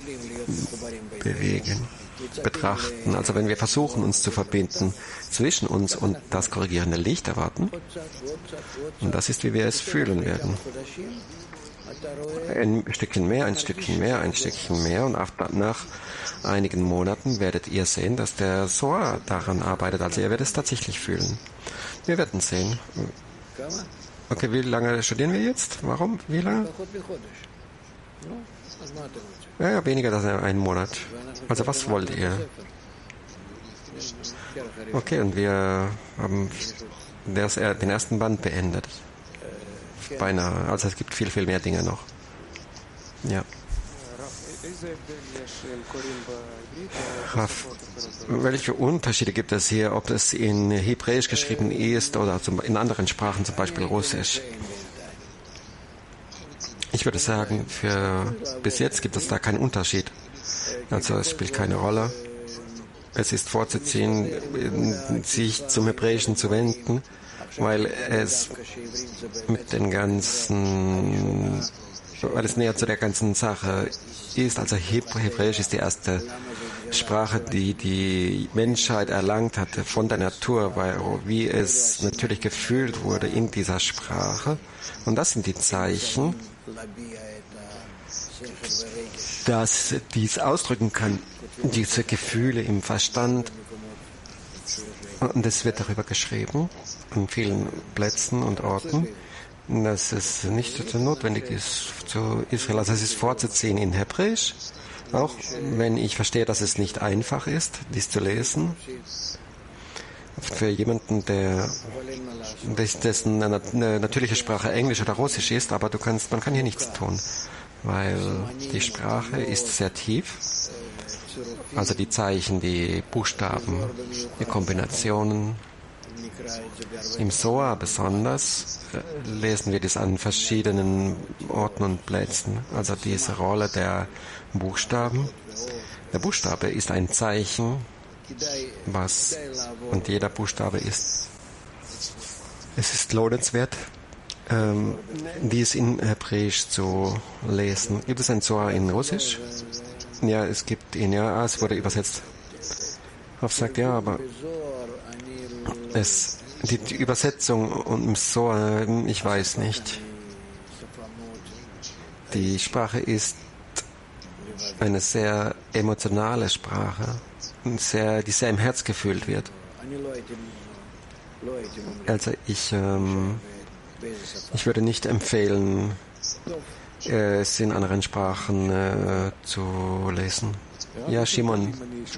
betrachten. Also wenn wir versuchen, uns zu verbinden zwischen uns und das korrigierende Licht erwarten. Und das ist, wie wir es fühlen werden. Ein Stückchen mehr, ein Stückchen mehr, ein Stückchen mehr. Und nach einigen Monaten werdet ihr sehen, dass der Zohar daran arbeitet. Also ihr werdet es tatsächlich fühlen. Wir werden sehen. Okay, wie lange studieren wir jetzt? Warum? Wie lange? Ja, weniger als einen Monat. Also was wollt ihr? Okay, und wir haben den ersten Band beendet. Beinahe. Also es gibt viel, viel mehr Dinge noch. Ja. Raf, welche Unterschiede gibt es hier, ob es in Hebräisch geschrieben ist oder in anderen Sprachen, zum Beispiel Russisch? Ich würde sagen, bis jetzt gibt es da keinen Unterschied. Also es spielt keine Rolle. Es ist vorzuziehen, sich zum Hebräischen zu wenden, weil es weil es näher zu der ganzen Sache ist. Also Hebräisch ist die erste Sprache, die die Menschheit erlangt hatte von der Natur, weil wie es natürlich gefühlt wurde in dieser Sprache. Und das sind die Zeichen, dass dies ausdrücken kann, diese Gefühle im Verstand. Und es wird darüber geschrieben, an vielen Plätzen und Orten, dass es nicht notwendig ist zu Israel. Also es ist vorzuziehen in Hebräisch, auch wenn ich verstehe, dass es nicht einfach ist, dies zu lesen. Für jemanden, dessen natürliche Sprache Englisch oder Russisch ist, aber man kann hier nichts tun, weil die Sprache ist sehr tief. Also die Zeichen, die Buchstaben, die Kombinationen. Im Zohar besonders lesen wir das an verschiedenen Orten und Plätzen. Also diese Rolle der Buchstaben. Der Buchstabe ist ein Zeichen, und jeder Buchstabe ist. Es ist lohnenswert, dies in Hebräisch zu lesen. Gibt es ein Zohar in Russisch? Ja, es gibt ihn, ja, es wurde übersetzt. Rav sagt, ja, aber die Übersetzung und im Zohar, ich weiß nicht. Die Sprache ist eine sehr emotionale Sprache, die sehr im Herz gefühlt wird. Also ich würde nicht empfehlen, es in anderen Sprachen zu lesen. Ja, Shimon.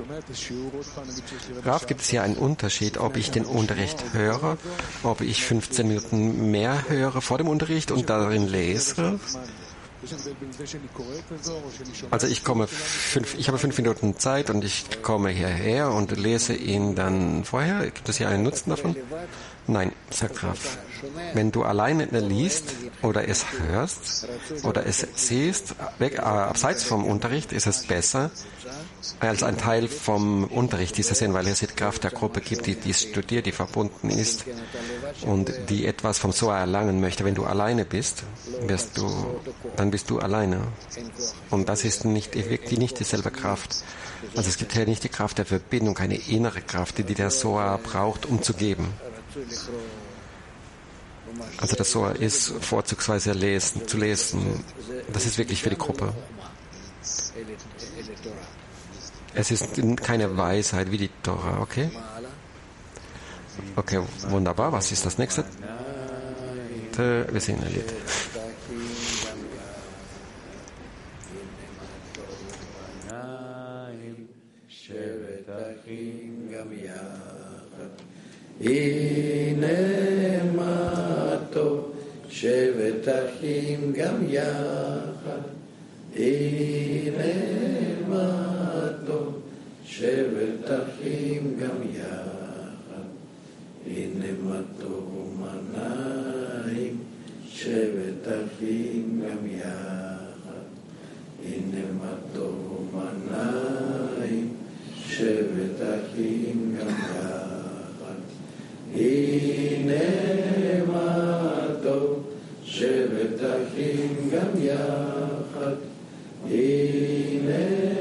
Rav, gibt es hier einen Unterschied, ob ich den Unterricht höre, ob ich 15 Minuten mehr höre vor dem Unterricht und darin lese? Also ich habe 5 Minuten Zeit und ich komme hierher und lese ihn dann vorher. Gibt es hier einen Nutzen davon? Nein, sagt Rav. Wenn du alleine liest oder es hörst oder es siehst, abseits vom Unterricht, ist es besser als ein Teil vom Unterricht, dieser Sinn, weil es die Kraft der Gruppe gibt, die studiert, die verbunden ist und die etwas vom Zohar erlangen möchte. Wenn du alleine bist, dann bist du alleine. Und das ist wirklich nicht dieselbe Kraft. Also es gibt hier nicht die Kraft der Verbindung, eine innere Kraft, die der Zohar braucht, um zu geben. Also das Zohar ist vorzugsweise zu lesen. Das ist wirklich für die Gruppe. Es ist keine Weisheit wie die Torah, okay? Okay, wunderbar. Was ist das nächste? Wir singen ein Lied. הנה מה טוב שבת אחים גם יחד הנה מה טוב שבת אחים גם יחד הנה מה טוב ומנעים שבת אחים גם יחד הנה מה טוב ומנעים שבת אחים גם יחד הנה מה טוב שבת אחים גם יחד הנה